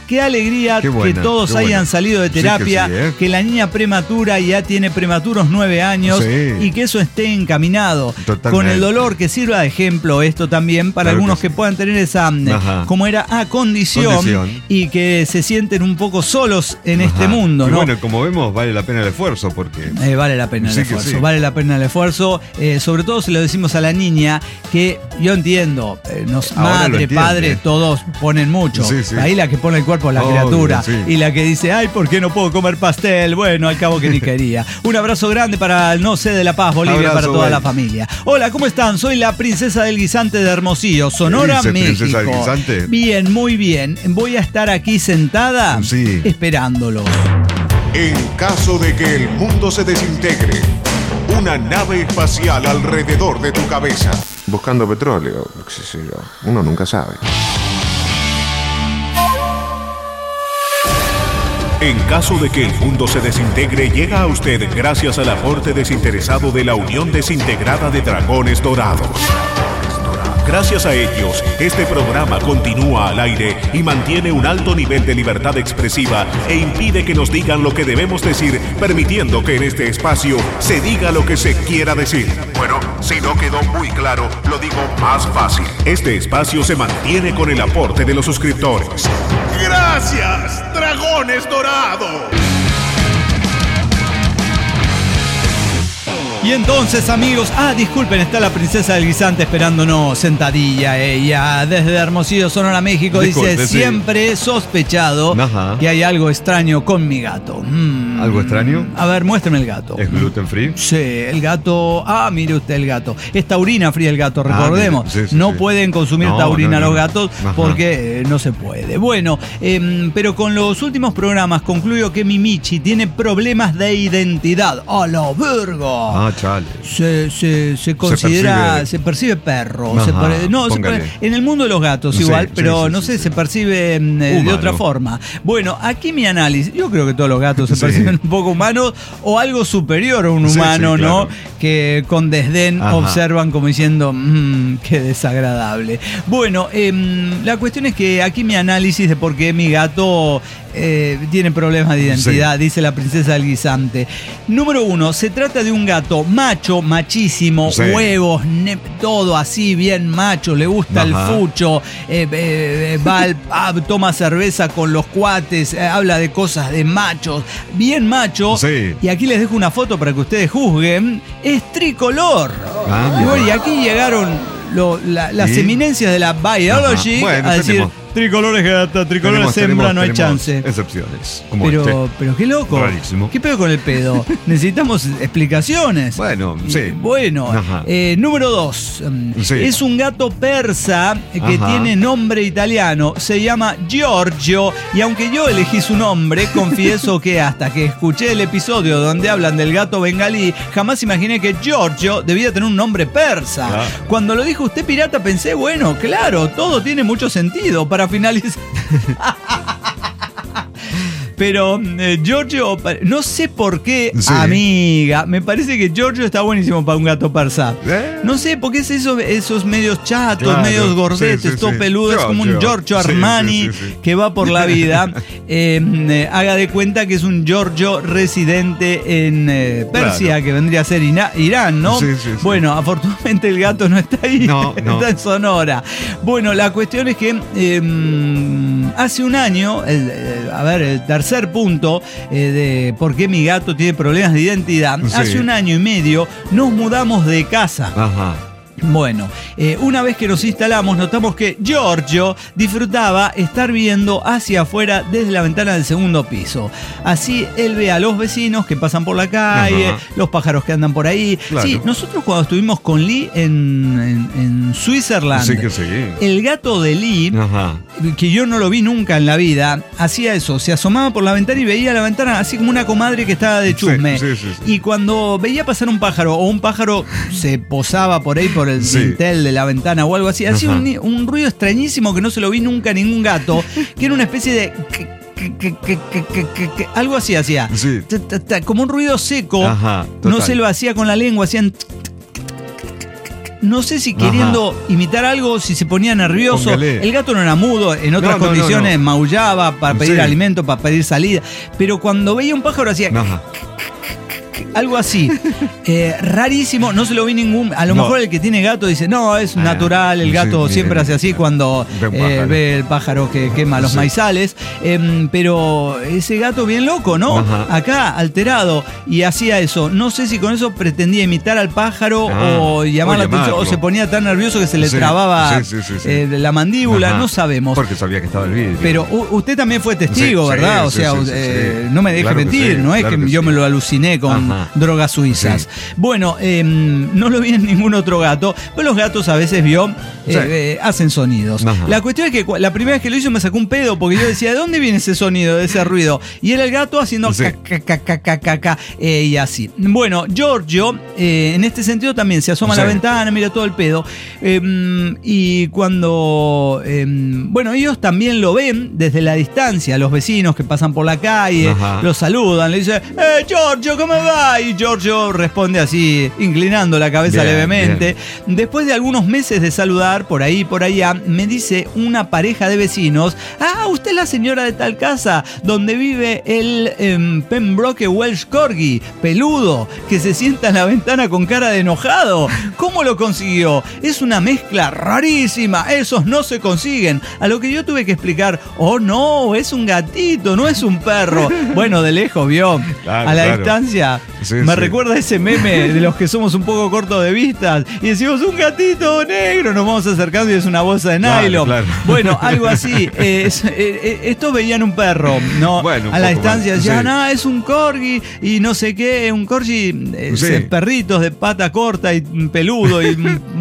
qué alegría Qué buena, que todos qué hayan buena. salido de Sí que terapia, sí, ¿eh? que la niña prematura ya tiene prematuros nueve años Sí. y que eso esté encaminado. Totalmente. Con el dolor, que sirva de ejemplo esto también para Claro algunos que que, sí. puedan tener esa, Ajá. como era, ah, condición, Condición. y que se sienten un poco solos en este Ajá. mundo, Y ¿no? bueno, como vemos, vale la pena el esfuerzo porque... Eh, vale la pena el Sí que esfuerzo, sí. vale la pena el esfuerzo. Eh, sobre todo se lo decimos a la niña, que yo entiendo, eh, nos, Ahora lo madre, entiende. padre, todos ponen mucho. Sí, sí. Ahí la que pone el cuerpo es la Obvio, criatura. sí. Y la que dice, ay, ¿por qué no puedo comer pastel? Bueno, al cabo que ni quería. Un abrazo grande para el No sé de La Paz, Bolivia, Abrazo, para toda güey. la familia. Hola, ¿cómo están? Soy la princesa del guisante de Hermosillo, Sonora, ¿Qué dice, México. princesa del guisante? Bien, muy bien. Voy a estar aquí sentada Sí. esperándolos. En caso de que el mundo se desintegre, una nave espacial alrededor de tu cabeza. Buscando petróleo, qué sé yo. Uno nunca sabe. En caso de que el mundo se desintegre, llega a usted gracias al aporte desinteresado de la Unión Desintegrada de Dragones Dorados. Gracias a ellos, este programa continúa al aire y mantiene un alto nivel de libertad expresiva e impide que nos digan lo que debemos decir, permitiendo que en este espacio se diga lo que se quiera decir. Bueno, si no quedó muy claro, lo digo más fácil. Este espacio se mantiene con el aporte de los suscriptores. ¡Gracias, Dragones Dorados! Y entonces, amigos, ah, disculpen, está la princesa del guisante esperándonos sentadilla ella desde Hermosillo, Sonora, México. Disculpe, dice, sí. siempre he sospechado Ajá. que hay algo extraño con mi gato. Mm. ¿Algo extraño? A ver, muéstrame el gato. ¿Es gluten free? Sí, el gato. Ah, mire usted el gato. Es taurina fría el gato, recordemos. Ah, mire, sí, sí, no sí. pueden consumir No, taurina no, no, los no. gatos Ajá. porque eh, no se puede. Bueno, em, pero con los últimos programas concluyo que mi Michi tiene problemas de identidad. ¡A la verga! Ah, chale. Se, se, se considera, percibe- se percibe perro. Ajá, se pare- no, se póngale. pare- en el mundo de los gatos Sí, igual, sí, pero sí, no sí, sé, sí. se percibe mm, eh, de Humano. otra forma. Bueno, aquí mi análisis, yo creo que todos los gatos se Sí. perciben un poco humanos o algo superior a un Sí, humano, sí, ¿no? claro. Que con desdén Ajá. observan como diciendo, mmm, qué desagradable. Bueno, em, la cuestión es que aquí mi análisis de por qué mi gato eh, tiene problemas de identidad, dice la princesa del guisante. Número uno, se trata de un gato macho, machísimo, Sí. huevos, ne- todo así, bien macho, le gusta Ajá. el fucho, eh, eh, va al pub, toma cerveza con los cuates, eh, habla de cosas de machos, bien macho. Sí. Y aquí les dejo una foto para que ustedes juzguen. Es tricolor. Ah, y, mira. bueno, y aquí llegaron lo- la- las ¿Y? eminencias de la biology Ajá. Bueno, a decir, tenemos- tricolor es gata, tricolor Tenemos- es hembra, tenemos- no hay tenemos chance. excepciones. Como Pero, este. pero qué loco. Rarísimo. ¿Qué pedo con el pedo? Necesitamos explicaciones. Bueno, Y, sí. Bueno, Ajá. eh, número dos. mm, Sí. Es un gato persa que Ajá. tiene nombre italiano. Se llama Giorgio. Y aunque yo elegí su nombre, confieso que hasta que escuché el episodio donde hablan del gato bengalí, jamás imaginé que Giorgio debía tener un nombre persa. Ah. Cuando lo dijo usted pirata, pensé, bueno, claro, todo tiene mucho sentido. Para finalizar. Pero eh, Giorgio, no sé por qué, Sí. amiga, me parece que Giorgio está buenísimo para un gato persa. ¿Eh? No sé, porque es eso, esos medios chatos, Claro, medios gordetes, sí, sí, todo sí. peludo, es como un Giorgio. Giorgio Sí, Armani sí, sí, sí. que va por la vida. Eh, eh, haga de cuenta que es un Giorgio residente en eh, Persia, Claro. que vendría a ser Ina- Irán, ¿no? Sí, sí, sí. Bueno, afortunadamente el gato no está ahí, No, no. está en Sonora. Bueno, la cuestión es que eh, hace un año, el- el- a ver, el tercer punto eh, de por qué mi gato tiene problemas de identidad, Sí. hace un año y medio nos mudamos de casa. Ajá. Bueno, eh, una vez que nos instalamos, notamos que Giorgio disfrutaba estar viendo hacia afuera desde la ventana del segundo piso. Así él ve a los vecinos que pasan por la calle, Ajá. los pájaros que andan por ahí. Claro. Sí, nosotros cuando estuvimos con Lee en, en, en Switzerland, Sí que sí. el gato de Lee, Ajá. que yo no lo vi nunca en la vida, hacía eso, se asomaba por la ventana y veía la ventana así como una comadre que estaba de chusme. Sí, sí, sí, sí. Y cuando veía pasar un pájaro o un pájaro se posaba por ahí por el Sí. dintel de la ventana o algo así, hacía Ajá. un, un ruido extrañísimo que no se lo vi nunca a ningún gato, que era una especie de... que- que- que- que- que- que- que- que- algo así hacía. Sí. Ta, ta, ta, como un ruido seco. Ajá, No total. se lo hacía con la lengua, hacían... no sé si queriendo Ajá. imitar algo, si se ponía nervioso. Póngale. El gato no era mudo, en otras no, no, condiciones no, no. maullaba para pedir sí. alimento, para pedir salida. Pero cuando veía un pájaro hacía... Ajá. Algo así, eh, rarísimo, no se lo vi ningún. A lo no. mejor el que tiene gato dice, no, es ah, natural, el gato sí, siempre sí, hace así cuando eh, ve el pájaro que quema los sí. maizales. Eh, pero ese gato bien loco, ¿no? Ajá. Acá, alterado, y hacía eso. No sé si con eso pretendía imitar al pájaro ah, o llamar la atención, o se ponía tan nervioso que se le sí, trababa sí, sí, sí, sí. Eh, la mandíbula, Ajá. no sabemos. Porque sabía que estaba el vidrio. Pero u- usted también fue testigo, sí, ¿verdad? Sí, o sea, sí, sí, eh, sí. no me deje claro mentir, sí, no es claro que, que yo sí. me lo aluciné con Ajá. drogas suizas. Sí. Bueno, eh, no lo vi en ningún otro gato, pero los gatos a veces vio, eh, sí. eh, hacen sonidos. Ajá. La cuestión es que la primera vez que lo hizo me sacó un pedo, porque yo decía, ¿de dónde viene ese sonido, de ese ruido? Y era el gato haciendo sí. ca, ca, ca, ca, ca, ca, eh, y así. Bueno, Giorgio, eh, en este sentido también se asoma sí. a la ventana, mira todo el pedo. Eh, y cuando, eh, bueno, ellos también lo ven desde la distancia, los vecinos que pasan por la calle, Ajá. los saludan, le dicen, ¡eh, Giorgio, ¿cómo va? Y Giorgio responde así, inclinando la cabeza bien, levemente. Bien. Después de algunos meses de saludar, por ahí, por allá, me dice una pareja de vecinos, ah, usted es la señora de tal casa, donde vive el eh, Pembroke Welsh Corgi, peludo, que se sienta en la ventana con cara de enojado. ¿Cómo lo consiguió? Es una mezcla rarísima, esos no se consiguen. A lo que yo tuve que explicar, oh no, es un gatito, no es un perro. Bueno, de lejos, vio, claro, a la claro. distancia. Sí, me sí. recuerda ese meme de los que somos un poco cortos de vistas y decimos un gatito negro, nos vamos acercando y es una bolsa de nylon. Claro, claro. Bueno, algo así. Eh, es, eh, estos veían un perro, ¿no? Bueno, a la distancia decían, sí. ah, es un corgi y no sé qué, un corgi, eh, sí. perritos de pata corta y peludo y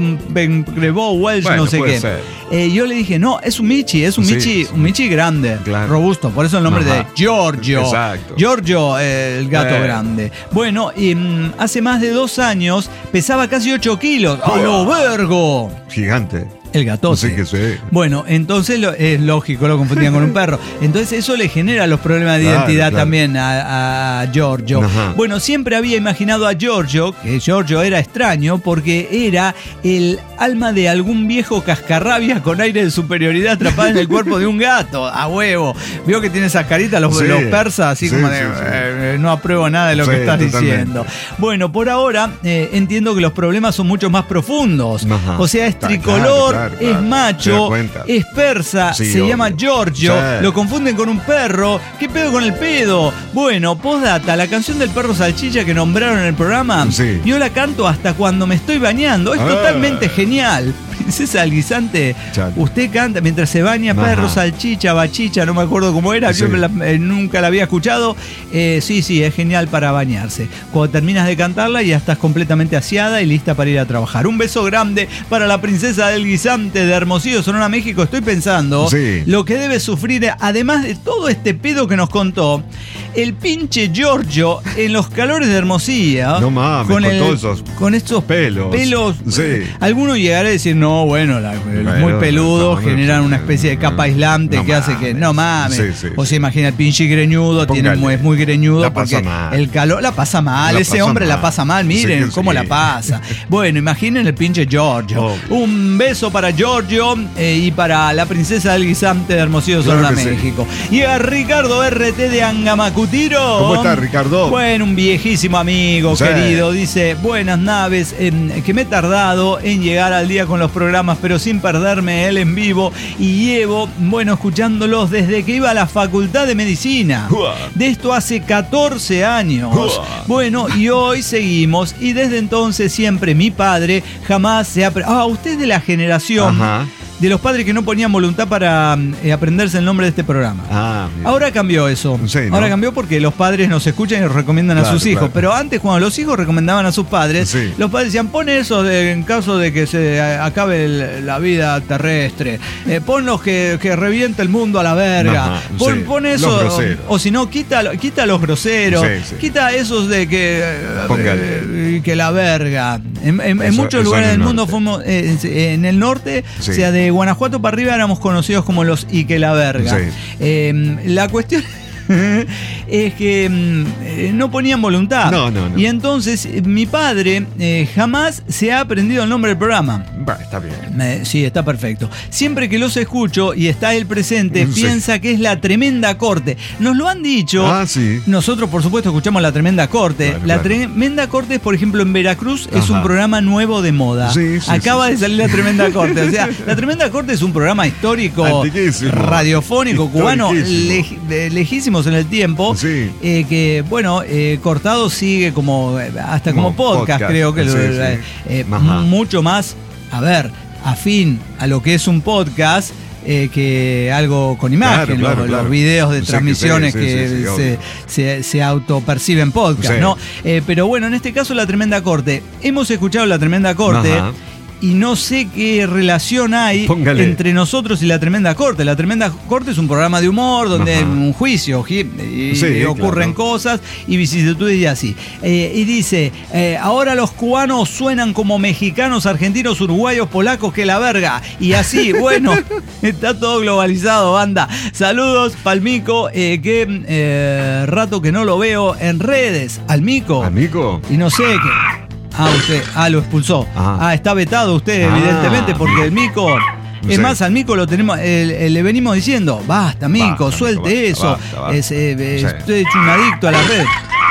Pembroke Welsh, bueno, no sé qué. Eh, yo le dije, no, es un Michi, es un sí, Michi, sí. un Michi grande, claro. robusto, por eso el nombre Ajá. de Giorgio. Exacto. Giorgio, eh, el gato eh. grande. Bueno, y um, hace más de dos años pesaba casi ocho kilos. ¡A lo vergo! Gigante. El gatote. No sé qué sé. Bueno, entonces lo, es lógico, lo confundían con un perro. Entonces eso le genera los problemas de claro, identidad claro. también a, a Giorgio. Ajá. Bueno, siempre había imaginado a Giorgio, que Giorgio era extraño, porque era el alma de algún viejo cascarrabias con aire de superioridad atrapada en el cuerpo de un gato, a huevo. Vio que tiene esas caritas los, sí. los persas, así sí, como de, sí, sí. Eh, no apruebo nada de lo sí, que estás totalmente. diciendo. Bueno, por ahora eh, entiendo que los problemas son mucho más profundos. Ajá. O sea, es tricolor. Claro, claro. Claro, es macho, es persa, sí, se obvio. llama Giorgio, sí. lo confunden con un perro. ¿Qué pedo con el pedo? Bueno, postdata, la canción del perro salchicha que nombraron en el programa, sí. yo la canto hasta cuando me estoy bañando. Es ah. totalmente genial. Princesa del Guisante, Chato. Usted canta mientras se baña, Ajá. perro, salchicha, bachicha, no me acuerdo cómo era, sí. yo la, eh, nunca la había escuchado. Eh, sí, sí, es genial para bañarse. Cuando terminas de cantarla ya estás completamente aseada y lista para ir a trabajar. Un beso grande para la Princesa del Guisante de Hermosillo, Sonora, México. Estoy pensando sí. lo que debe sufrir, además de todo este pedo que nos contó, el pinche Giorgio en los calores de Hermosillo. No mames, con, con el, todos esos con estos pelos. pelos sí. Algunos llegará a decir, no, bueno, la, bueno muy peludo, no, generan no, una especie de capa aislante no que mames. hace que, no mames. Sí, sí, o se imagina el pinche greñudo, tiene, es muy greñudo la porque el calor la pasa mal. La Ese pasa hombre mal. la pasa mal, miren sí, cómo sí. la pasa. Bueno, imaginen el pinche Giorgio. Oh. Un beso para Giorgio eh, y para la Princesa del Guisante de Hermosillo, Sonora, claro México. Sí. Y a Ricardo R T de Angamacutiro. ¿Cómo está, Ricardo? Bueno, un viejísimo amigo, sí. querido. Dice, buenas naves, eh, que me he tardado en llegar al día con los programas, pero sin perderme él en vivo. Y llevo, bueno, escuchándolos desde que iba a la Facultad de Medicina. Uah. De esto hace catorce años. Uah. Bueno, y hoy seguimos. Y desde entonces siempre mi padre jamás se ha... Ah, usted es de la generación... Ajá. de los padres que no ponían voluntad para eh, aprenderse el nombre de este programa. Ah, ahora cambió eso. Sí, ¿no? Ahora cambió porque los padres nos escuchan y recomiendan claro, a sus hijos. Claro. Pero antes, cuando los hijos recomendaban a sus padres, sí. los padres decían, pon eso de, en caso de que se acabe el, la vida terrestre. Eh, ponlos que, que reviente el mundo a la verga. Ajá, pon, sí. pon eso. O, o si no, quita, quita los groseros. Sí, sí. Quita esos de que, eh, que la verga. En, en, eso, en muchos lugares del mundo fuimos, eh, en el norte, sí. o sea, de Guanajuato para arriba éramos conocidos como los y que la verga. Sí. Eh, la cuestión es que eh, no ponían voluntad. No, no, no. Y entonces eh, mi padre eh, jamás se ha aprendido el nombre del programa. Bah, está bien. Me, sí, está perfecto. Siempre que los escucho y está él presente, Sí. piensa que es La Tremenda Corte. Nos lo han dicho. Ah, sí. Nosotros, por supuesto, escuchamos La Tremenda Corte. Claro, la claro. Tremenda Corte, por ejemplo, en Veracruz es Ajá. un programa nuevo de moda. Sí, sí, Acaba sí, de salir La Tremenda Corte. O sea, La Tremenda Corte es un programa histórico, Antiquísimo. radiofónico, cubano, Historiquísimo. lej- de- lejísimos en el tiempo. Sí. eh, que, bueno, eh, Cortado sigue como, eh, hasta como, Como podcast, podcast, creo que sí, lo- sí. eh, eh, Ajá. mucho más, a ver, afín a lo que es un podcast. Eh, que algo con imagen, Claro, claro, los, claro. los videos de Sí que transmisiones sí, sí, que sí, sí, se, obvio. se, se autoperciben podcast, Sí. ¿no? Eh, pero bueno, en este caso La Tremenda Corte. Hemos escuchado La Tremenda Corte. Ajá. Y no sé qué relación hay Póngale. entre nosotros y La Tremenda Corte. La Tremenda Corte es un programa de humor donde Ajá. hay un juicio ji- y, Sí, y ocurren claro. cosas y vicisitudes y así. Eh, y dice, eh, ahora los cubanos suenan como mexicanos, argentinos, uruguayos, polacos, que la verga. Y así, bueno, está todo globalizado, banda. Saludos, Palmico, eh, que eh, rato que no lo veo en redes. Al Mico. Amigo. Y no sé qué. Ah, usted. Ah, lo expulsó. Ajá. Ah, está vetado usted, Ah. evidentemente, porque el Mico. Es Sí. más, al Mico lo tenemos, eh, eh, le venimos diciendo, basta, Mico, Basta, suelte Mico, basta, eso. basta, basta. Es, eh, eh, Sí. Estoy hecho un adicto a la red.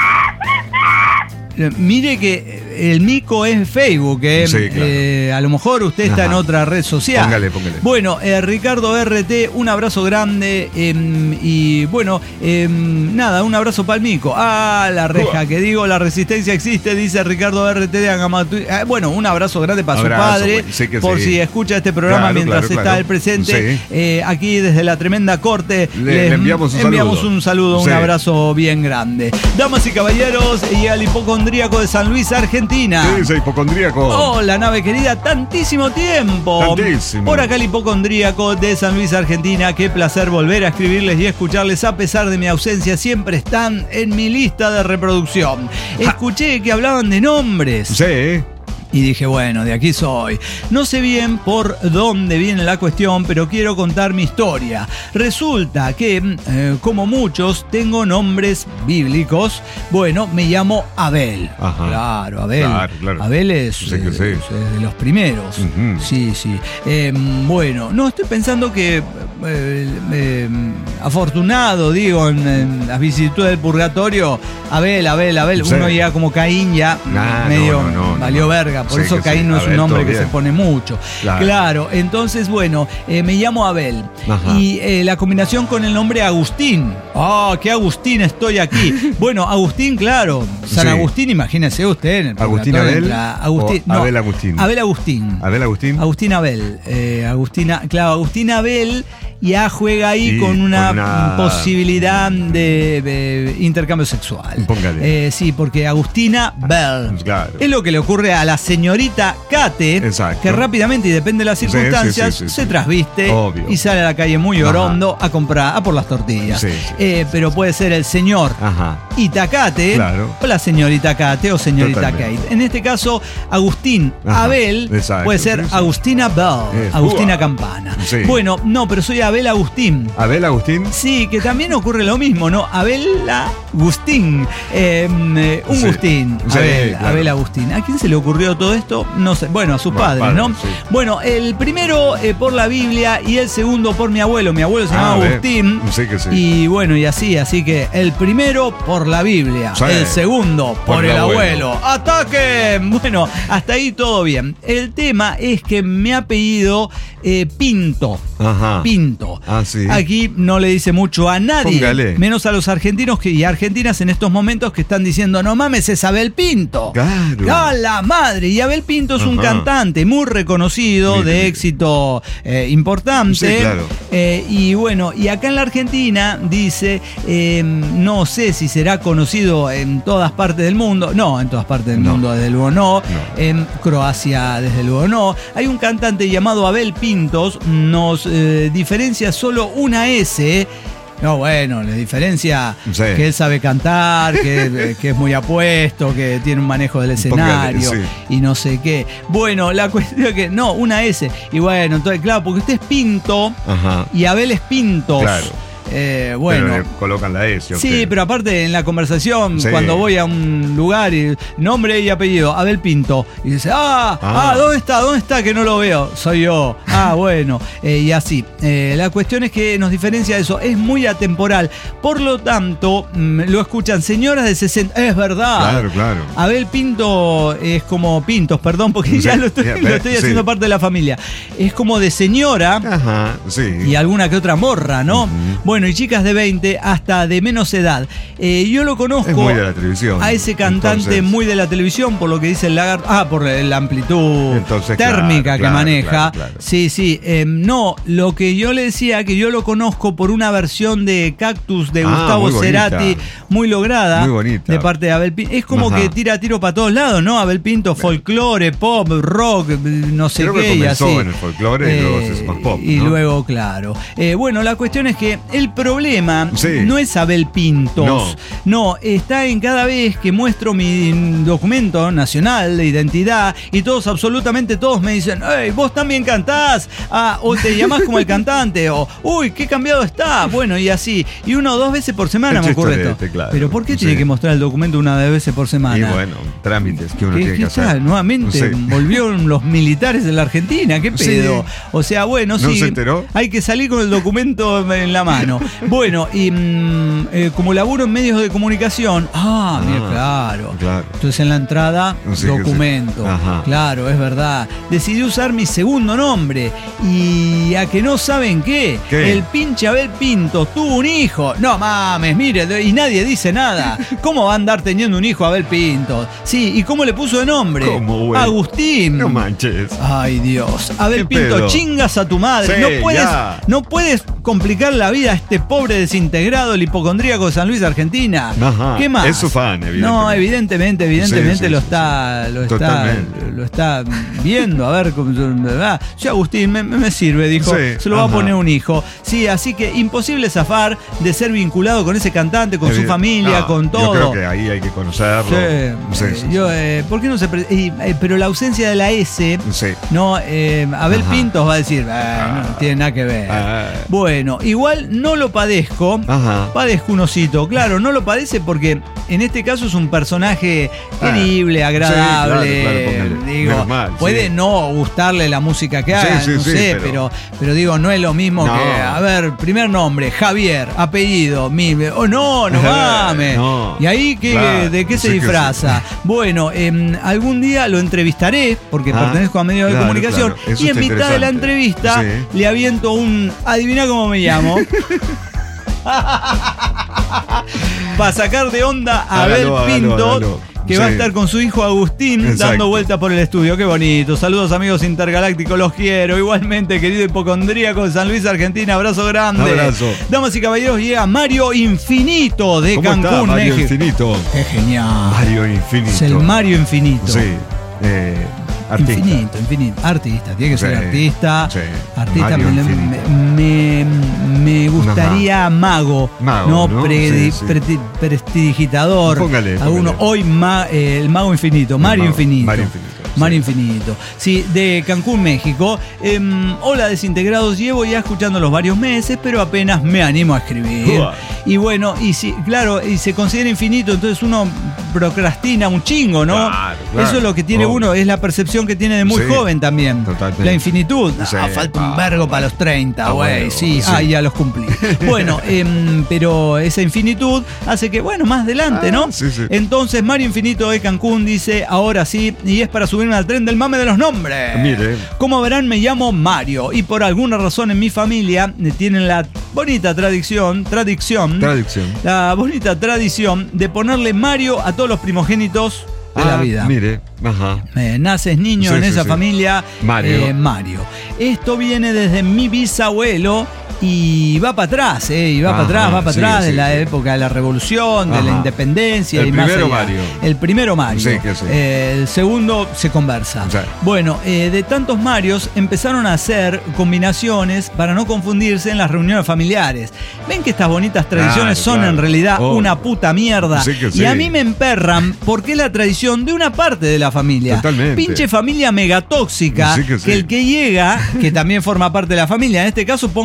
Eh, Mire que el Mico es Facebook, eh. Sí, claro. Eh, a lo mejor usted está Ajá. en otra red social. Póngale, póngale. Bueno, eh, Ricardo R T, un abrazo grande eh, y bueno, eh, nada, un abrazo para el Mico. Ah, la reja, Uah. que digo, la resistencia existe, dice Ricardo R T de Angamatu. Eh, bueno, un abrazo grande para su Abrazo, padre, güey. Sí que por sí. si escucha este programa Claro, mientras claro, está claro. el presente. Sí. Eh, aquí desde La Tremenda Corte Le- les le enviamos un enviamos saludo. un saludo, un Sí. abrazo bien grande. Damas y caballeros, y al hipocondríaco de San Luis, Argentina. ¿Qué dice hipocondríaco? Hola, nave querida, tantísimo tiempo. Tantísimo. Por acá el hipocondríaco de San Luis, Argentina. Qué placer volver a escribirles y escucharles a pesar de mi ausencia. Siempre están en mi lista de reproducción. Escuché que hablaban de nombres. Sí. Y dije, bueno, de aquí soy. No sé bien por dónde viene la cuestión, pero quiero contar mi historia. Resulta que, eh, como muchos, tengo nombres bíblicos. Bueno, me llamo Abel. Ajá. Claro, Abel. Claro, claro. Abel es, Sí que eh, sí. es de los primeros. Ujú. Sí, sí. Eh, bueno, no, estoy pensando que... eh, eh, afortunado, digo, en, en las vicisitudes del purgatorio. Abel, Abel, Abel. Sí. Uno ya como Caín ya Nah, medio no, no, no, valió no. verga. Por Sí eso que Caín sí. no es Abel, un nombre todo que se bien. pone mucho. Claro. Claro, entonces, bueno, eh, me llamo Abel. Ajá. Y eh, la combinación con el nombre Agustín. ¡Oh, qué Agustín estoy aquí! Bueno, Agustín, claro. San Sí. Agustín, imagínese usted en el ¿Agustín purgatorio Abel entra Agustín, o no, Abel Agustín? Abel Agustín. Abel Agustín. Agustín Abel. Eh, Agustina, claro, Agustín Abel ya juega ahí Y con una, con una- posibilidad de, de intercambio sexual. Póngale. Eh, sí, porque Agustina Bell. Claro. Es lo que le ocurre a la señorita Kate, Exacto. que rápidamente, y depende de las Sí, circunstancias, sí, sí, sí, se sí. trasviste Obvio. y sale a la calle muy Ajá. orondo a comprar, a por las tortillas. Sí, sí, Eh, pero puede ser el señor Ajá. Itacate Claro. o la señorita Kate o señorita Totalmente. Kate. En este caso, Agustín Ajá, Abel exacto, puede ser sí, sí. Agustina Bell, Eh, Agustina uah. Campana. Sí. Bueno, no, pero soy Abel Agustín. Abel Agustín. Sí, que también ocurre lo mismo, ¿no? Abel Agustín. Eh, eh, un Sí. Agustín. Sí, Abel, claro. Abel Agustín. ¿A quién se le ocurrió todo esto? No sé. Bueno, a sus Bueno, padres, padres, ¿no? sí. Bueno, el primero eh, por la Biblia y el segundo por mi abuelo. Mi abuelo se Ah, llamaba ve. Agustín. Sí que sí. Y bueno, y así, así que el primero por la Biblia, Sí. el segundo por, Por el el abuelo. abuelo. ¡Ataque! Bueno, hasta ahí todo bien. El tema es que mi apellido eh, Pinto. Ajá. Pinto. Ah, sí. Aquí no le dice mucho a nadie, Póngale. menos a los argentinos que, y argentinas en estos momentos que están diciendo, no mames, es Abel Pinto. Claro. ¡A la madre! Y Abel Pinto es un Ajá. cantante muy reconocido, Mire, de mire. éxito eh, importante. Sí, claro. Eh, y bueno, y acá en la Argentina dice, eh, no sé si será conocido en todas partes del mundo. No, en todas partes del No. mundo, desde luego no. No. En Croacia, desde luego no. Hay un cantante llamado Abel Pintos, nos eh, diferencia solo una S. No, bueno, le diferencia Sí. que él sabe cantar, que, que es muy apuesto, que tiene un manejo del escenario Póngale, y no sé qué. Bueno, la cuestión es que, no, una S. Y bueno, entonces, claro, porque usted es Pinto Ajá. y Abel es Pintos. Claro. Eh, bueno. Pero le colocan la S. Sí, usted. pero aparte en la conversación, Sí. cuando voy a un lugar y nombre y apellido, Abel Pinto, y dice, ah, ah, Ah. ¿dónde está? ¿Dónde está? Que no lo veo. Soy yo. Ah, bueno. Eh, y así. Eh, la cuestión es que nos diferencia eso. Es muy atemporal. Por lo tanto, mm, lo escuchan señoras de sesenta. Es verdad. Claro, claro. Abel Pinto es como Pintos, perdón, porque Sí, ya lo estoy, ya, lo estoy sí. haciendo parte de la familia. Es como de señora. Ajá, sí. Y alguna que otra morra, ¿no? Ujú. Bueno, y chicas de veinte hasta de menos edad. Eh, yo lo conozco Es muy de la televisión. a ese cantante Entonces- muy de la televisión, por lo que dice el lagarto. Ah, por la amplitud Entonces, térmica claro, que claro, maneja. claro, claro. Sí, sí. Eh, no, lo que yo le decía, que yo lo conozco por una versión de Cactus de Ah, Gustavo muy bonita. Cerati, muy lograda. Muy bonita. De parte de Abel Pinto. Es como Ajá. que tira tiro para todos lados, ¿no? Abel Pinto, folclore, pop, rock, no sé Creo qué. que y comenzó así. en el folclore y luego se hizo más pop, Y ¿no? luego, claro. Eh, bueno, la cuestión es que el problema Sí. no es Abel Pintos. No. No, está en cada vez que muestro mi documento nacional de identidad y todos, absolutamente todos me dicen, hey, vos también cantás. Ah, o te llamás como el cantante. O, uy, qué cambiado está. Bueno, y así. Y una o dos veces por semana El me ocurre esto. chistorete, claro. Pero ¿por qué Sí. tiene que mostrar el documento una veces por semana? Y bueno, trámites que uno ¿Qué, tiene qué que hacer. tal? Nuevamente Sí. volvieron los militares de la Argentina. ¿Qué Sí. pedo? O sea, bueno, ¿No sí. se enteró? Hay que salir con el documento en la mano. Bueno, y mm, eh, como laburo en medios de comunicación. Ah, mira, Ah, claro. claro. Entonces en la entrada, Sí, que documento. sí. Ajá. Claro, es verdad. Decidí usar mi segundo nombre. Y a que no saben qué. ¿Qué? El pinche Abel Pinto tuvo un hijo. No mames, mire, de- y nadie dice nada. ¿Cómo va a andar teniendo un hijo Abel Pinto? Sí, ¿y cómo le puso de nombre? ¿Cómo, güey? Agustín. No manches. Ay, Dios. Abel ¿Qué Pinto, pedo? chingas a tu madre. Sí, no, puedes, ya. no puedes complicar la vida a este pobre desintegrado, el hipocondríaco de San Luis, Argentina. Ajá, ¿Qué más? es su fan, evidentemente. No, evidentemente, evidentemente Sí, sí, lo, sí, está, sí. lo, está, Totalmente. lo está viendo. A ver, cómo- ¿verdad? Sí, Agustín, me, me sirve, dijo. Sí, Se lo va ajá. a poner un hijo. Sí, así que imposible zafar de ser vinculado con ese cantante, con su Evi- familia, No, con todo. Yo creo que ahí hay que conocerlo. Sí, Sí, eh, sí, yo, sí. eh, ¿por qué no se pre- y, eh, pero la ausencia de la S, Sí. no, eh, Abel Ajá. Pintos va a decir, "Ah, no, no tiene nada que ver. Ah. Bueno, igual no lo padezco, Ajá. padezco un osito, claro, no lo padece porque en este caso es un personaje Ah. querible, agradable, Sí, claro, claro, póngale. digo, Menos mal, puede sí. no gustarle la música que haga, Sí, sí, no sí, sé, pero- pero, pero digo, no es lo mismo No. que, a ver, primer nombre, Javier, apellido, mi, oh no, no mames. No. Y ahí, ¿qué, Claro, ¿de qué se sí que disfraza? Bueno, em, algún día lo entrevistaré, porque Ah, pertenezco a medios de claro, comunicación, claro. Eso y en está mitad de la interesante. entrevista Sí. le aviento un, adivina cómo me llamo. Para sacar de onda a Abel Hágalo, hágalo, Pinto, hágalo. que va a Sí. estar con su hijo Agustín Exacto. dando vueltas por el estudio. Qué bonito. Saludos, amigos intergalácticos, los quiero. Igualmente, querido hipocondríaco de San Luis, Argentina, abrazo grande. Abrazo. Damas y caballeros, llega Mario Infinito de ¿Cómo Cancún, está Mario México. Infinito? Qué genial. Mario Infinito. Es el Mario Infinito. Sí. Eh, artista. Infinito, infinito. Artista, tiene que ser Sí, artista. sí. Artista, Mario me, Infinito. me, me gustaría mago, Mago, no, ¿no? Predi- Sí, sí. preti- prestidigitador. Póngale, Alguno, póngale. hoy ma- eh, el mago infinito, Mario mago, Infinito. Mario Infinito, sí. Mario Infinito. Sí, de Cancún, México. Em, hola, desintegrados. Llevo ya escuchándolos varios meses, pero apenas me animo a escribir. Uah. Y bueno, y si, claro, y se considera infinito, entonces uno procrastina un chingo, ¿no? Claro, claro. Eso es lo que tiene Obvio. uno, es la percepción que tiene de muy Sí, joven también. totalmente. La infinitud. Sí. Ah, falta un Ah, vergo para bueno. los treinta, Ah, güey. bueno, sí, sí. ah, ya los cumplí. Bueno, em, pero esa infinitud hace que, bueno, más adelante, Ah, ¿no? sí, sí. Entonces, Mario Infinito de Cancún dice, ahora sí, y es para subirme al tren del mame de los nombres. Mire. Como verán, me llamo Mario y por alguna razón en mi familia eh, tienen la bonita tradición, tradición, Traducción. la bonita tradición de ponerle Mario a todos los primogénitos de Ah, la vida. Mire. Ajá. Eh, naces niño Sí, en sí, esa sí. familia, Mario. eh, Mario. Esto viene desde mi bisabuelo y va para atrás, eh, y va Ajá, para atrás, va para sí, atrás sí, de la sí. época de la revolución, de Ajá. la independencia El y más primero allá. Mario. El primero Mario. Sí, que sí. Eh, el segundo se conversa. Sí. Bueno, eh, de tantos Marios empezaron a hacer combinaciones para no confundirse en las reuniones familiares. Ven que estas bonitas tradiciones Claro, son claro. en realidad Oh. una puta mierda. Sí que Y sí. a mí me emperran porque es la tradición de una parte de la familia. Totalmente. Pinche familia megatóxica, Sí que, que sí. el que llega, que también forma parte de la familia, en este caso póngale, es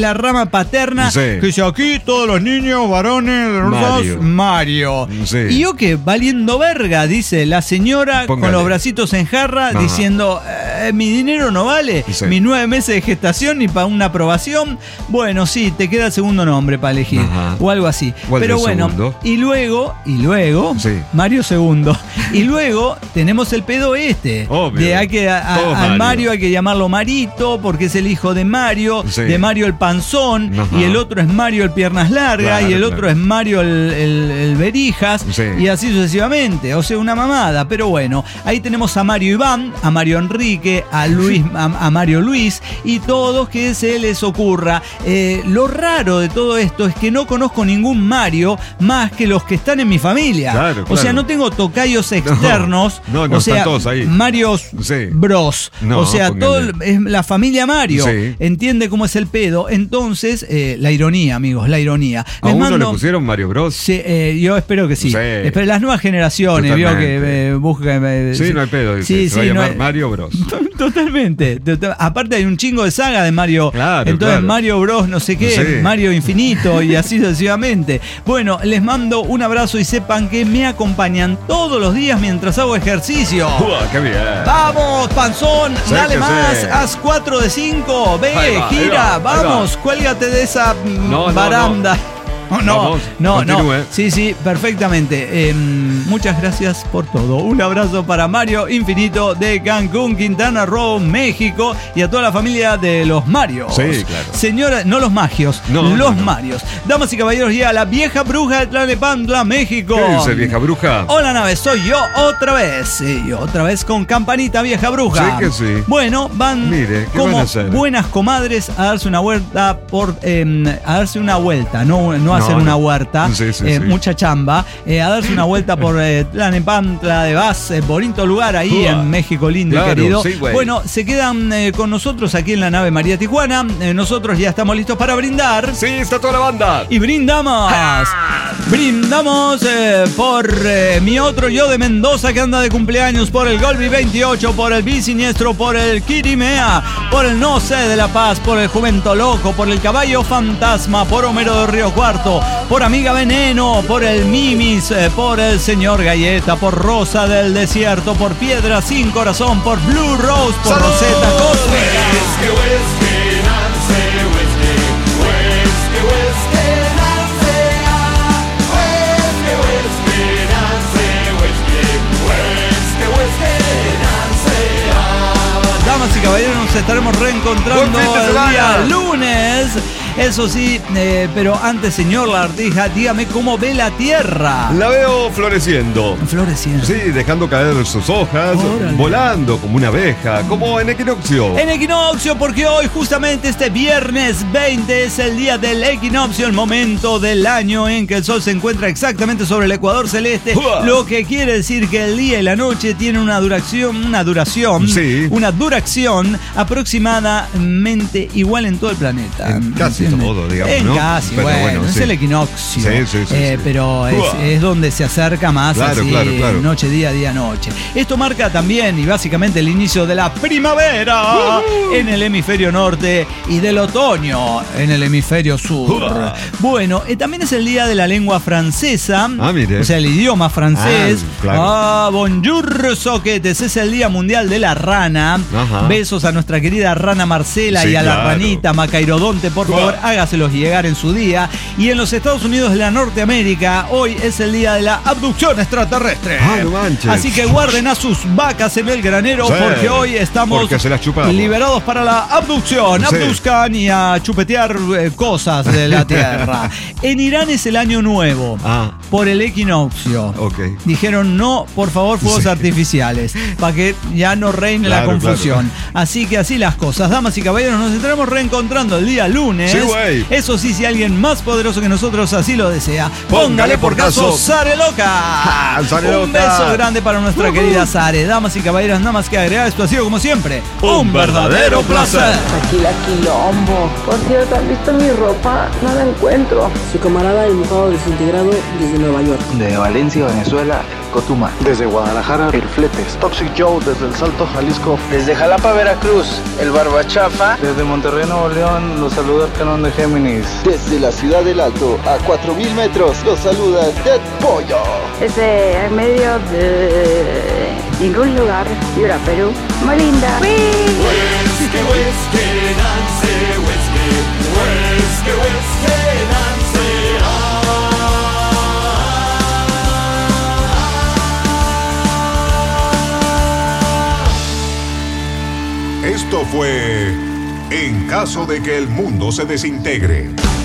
la rama paterna, Sí. que dice aquí todos los niños varones Mario. Mario. Sí. Y yo que valiendo verga, dice la señora Póngale. con los bracitos en jarra, Ajá. diciendo eh, mi dinero no vale, Sí. mis nueve meses de gestación ni para una aprobación. Bueno, sí, te queda el segundo nombre para elegir. Ajá. O algo así. ¿Cuál Pero es el bueno, segundo? y luego, y luego, Sí. Mario segundo. Y luego tenemos el pedo este. Obvio. De hay que, a- a- Todo al Mario. Mario hay que llamarlo Marito, porque es el hijo de Mario, Sí. de Mario el panzón, Ajá. y el otro es Mario el piernas largas, Claro, y el claro. otro es Mario el, el- el verijas, Sí. y así sucesivamente. O sea, una mamada. Pero bueno, ahí tenemos a Mario Iván, a Mario Enrique, a Luis, a, a Mario Luis, y todos que se les ocurra. Eh, lo raro de todo esto es que no conozco ningún Mario más que los que están en mi familia. Claro, O claro. sea, no tengo tocayos externos. no, no, o sea, están todos ahí. Marios Sí. Bros. No, o sea, póngale. todo el- es la familia Mario. Sí. Entiende cómo es el pedo. Entonces, eh, la ironía, amigos, la ironía. ¿A Les uno le mando- pusieron Mario Bros? Sí, eh, yo espero que sí. Sí. Espero las nuevas generaciones, vio Totalmente. que eh, busca. eh, Sí, no hay pedo. Dice. Sí, Se va a sí, no llamar hay- Mario Bros. Totalmente. Total- Aparte hay un chingo de saga de Mario. Claro, Entonces claro. Mario Bros. No sé qué, Sí. Mario Infinito y así sucesivamente. Bueno, les mando un abrazo y sepan que me acompañan todos los días mientras hago ejercicio. Uah, ¡Qué bien! Vamos, panzón, Sí, dale que más, sí. haz cuatro de cinco, ve, Ahí va, ahí gira, va, ahí vamos, cuélgate de esa mm, No, no, baranda. No, no, Vamos, no, no. continúe. Sí, sí, perfectamente. Eh, muchas gracias por todo. Un abrazo para Mario Infinito de Cancún, Quintana Roo, México, y a toda la familia de los Marios. Sí, claro. Señora, no los magios, No, los no, no. Marios. Damas y caballeros, y a la vieja bruja de Tlalnepantla, México. ¿Qué dice, vieja bruja? Hola, nave, soy yo otra vez. Sí, yo otra vez con campanita, vieja bruja. Sí que sí. Bueno, van Mire, ¿qué como van a hacer? buenas comadres a darse una vuelta por eh, a darse una vuelta, no, no hacer no. una huerta, Sí, sí, eh, sí. mucha chamba, eh, a darse una vuelta por eh, Tlalnepantla de Vaz, eh, bonito lugar ahí Uah. en México lindo Claro, y querido. sí, güey. Bueno, se quedan eh, con nosotros aquí en la nave María Tijuana. Eh, nosotros ya estamos listos para brindar. Sí, está toda la banda. Y brindamos. Brindamos eh, por eh, mi otro yo de Mendoza que anda de cumpleaños, por el Golby veintiocho, por el Bisiniestro, por el Kirimea, por el No sé de La Paz, por el Jumento Loco, por el Caballo Fantasma, por Homero de Río Cuarto, por Amiga Veneno, por el Mimis, eh, por el Señor Galleta, por Rosa del Desierto, por Piedra Sin Corazón, por Blue Rose, por ¡Salud! Rosetta Cósmica. Damas y caballeros, nos estaremos reencontrando Buen fin de el semana. día lunes. Eso sí, eh, pero antes, señor Lagartija, dígame cómo ve la tierra. La veo floreciendo. Floreciendo. Sí, dejando caer sus hojas, Órale. volando como una abeja, como en equinoccio. En equinoccio, porque hoy justamente este viernes veinte es el día del equinoccio, el momento del año en que el sol se encuentra exactamente sobre el ecuador celeste, ¡Uah! lo que quiere decir que el día y la noche tienen una duración, una duración, Sí. una duración aproximadamente igual en todo el planeta. En casi ¿Entiende? todo, digamos, En ¿no? casi, Pero bueno, bueno, es sí. el equinoccio, Sí, sí, sí, eh, sí. pero es, ¡Uah! es donde se acerca más Claro, así, claro, claro. noche, día, día, noche. Esto marca también y básicamente el inicio de la primavera ¡Uh! en el hemisferio norte y del otoño en el hemisferio sur. ¡Uah! Bueno, eh, también es el día de la lengua francesa, Ah, mire. o sea, el idioma francés. Ah, claro. Ah, bonjour, soquetes, es el día mundial de la rana. Ajá. Besos a nuestra querida rana Marcela Sí, y a la claro. ranita Macairodonte, por favor, ¡Uah! hágaselos llegar en su día. Y en los Estados Unidos de la Norteamérica, hoy es el día de la abducción extraterrestre. Ah, no manches. Así que guarden a sus vacas en el granero, Sí, porque hoy estamos porque se las chupamos. liberados para la abducción. Sí. Abduzcan y a chupetear eh, cosas de la tierra. En Irán es el año nuevo, Ah. por el equinoccio. Ok. Dijeron no, por favor, fuegos Sí. artificiales, para que ya no reine la Claro, confusión. claro. Así que así las cosas. Damas y caballeros, nos estaremos reencontrando el día lunes. Sí, güey. Eso sí, si alguien más poderoso que nosotros así lo desea, póngale, Póngale por por caso caso. Sare Loca. Ja, Sare Un Loca. beso grande para nuestra Ujú. querida Sare. Damas y caballeros, nada más que agregar, esto ha sido como siempre Un verdadero placer. Aquí la quilombo. Por cierto, ¿han visto mi ropa? No la encuentro. Su camarada el mojado desintegrado desde Nueva York. De Valencia, Venezuela, Cotumal. Desde Guadalajara, el Fletes. Toxic Joe desde el Salto, Jalisco. Desde Jalapa, Veracruz, el Barbachafa. Desde Monterrey, Nuevo León, los saluda Arcano León de Géminis. Desde la ciudad del Alto, a cuatro mil metros, los saluda Dead Pollo. Desde el medio de ningún lugar, Piura, Perú. Muy linda. Whisky, whisky, dance, whisky, whisky, whisky, dance. Esto fue En caso de que el mundo se desintegre.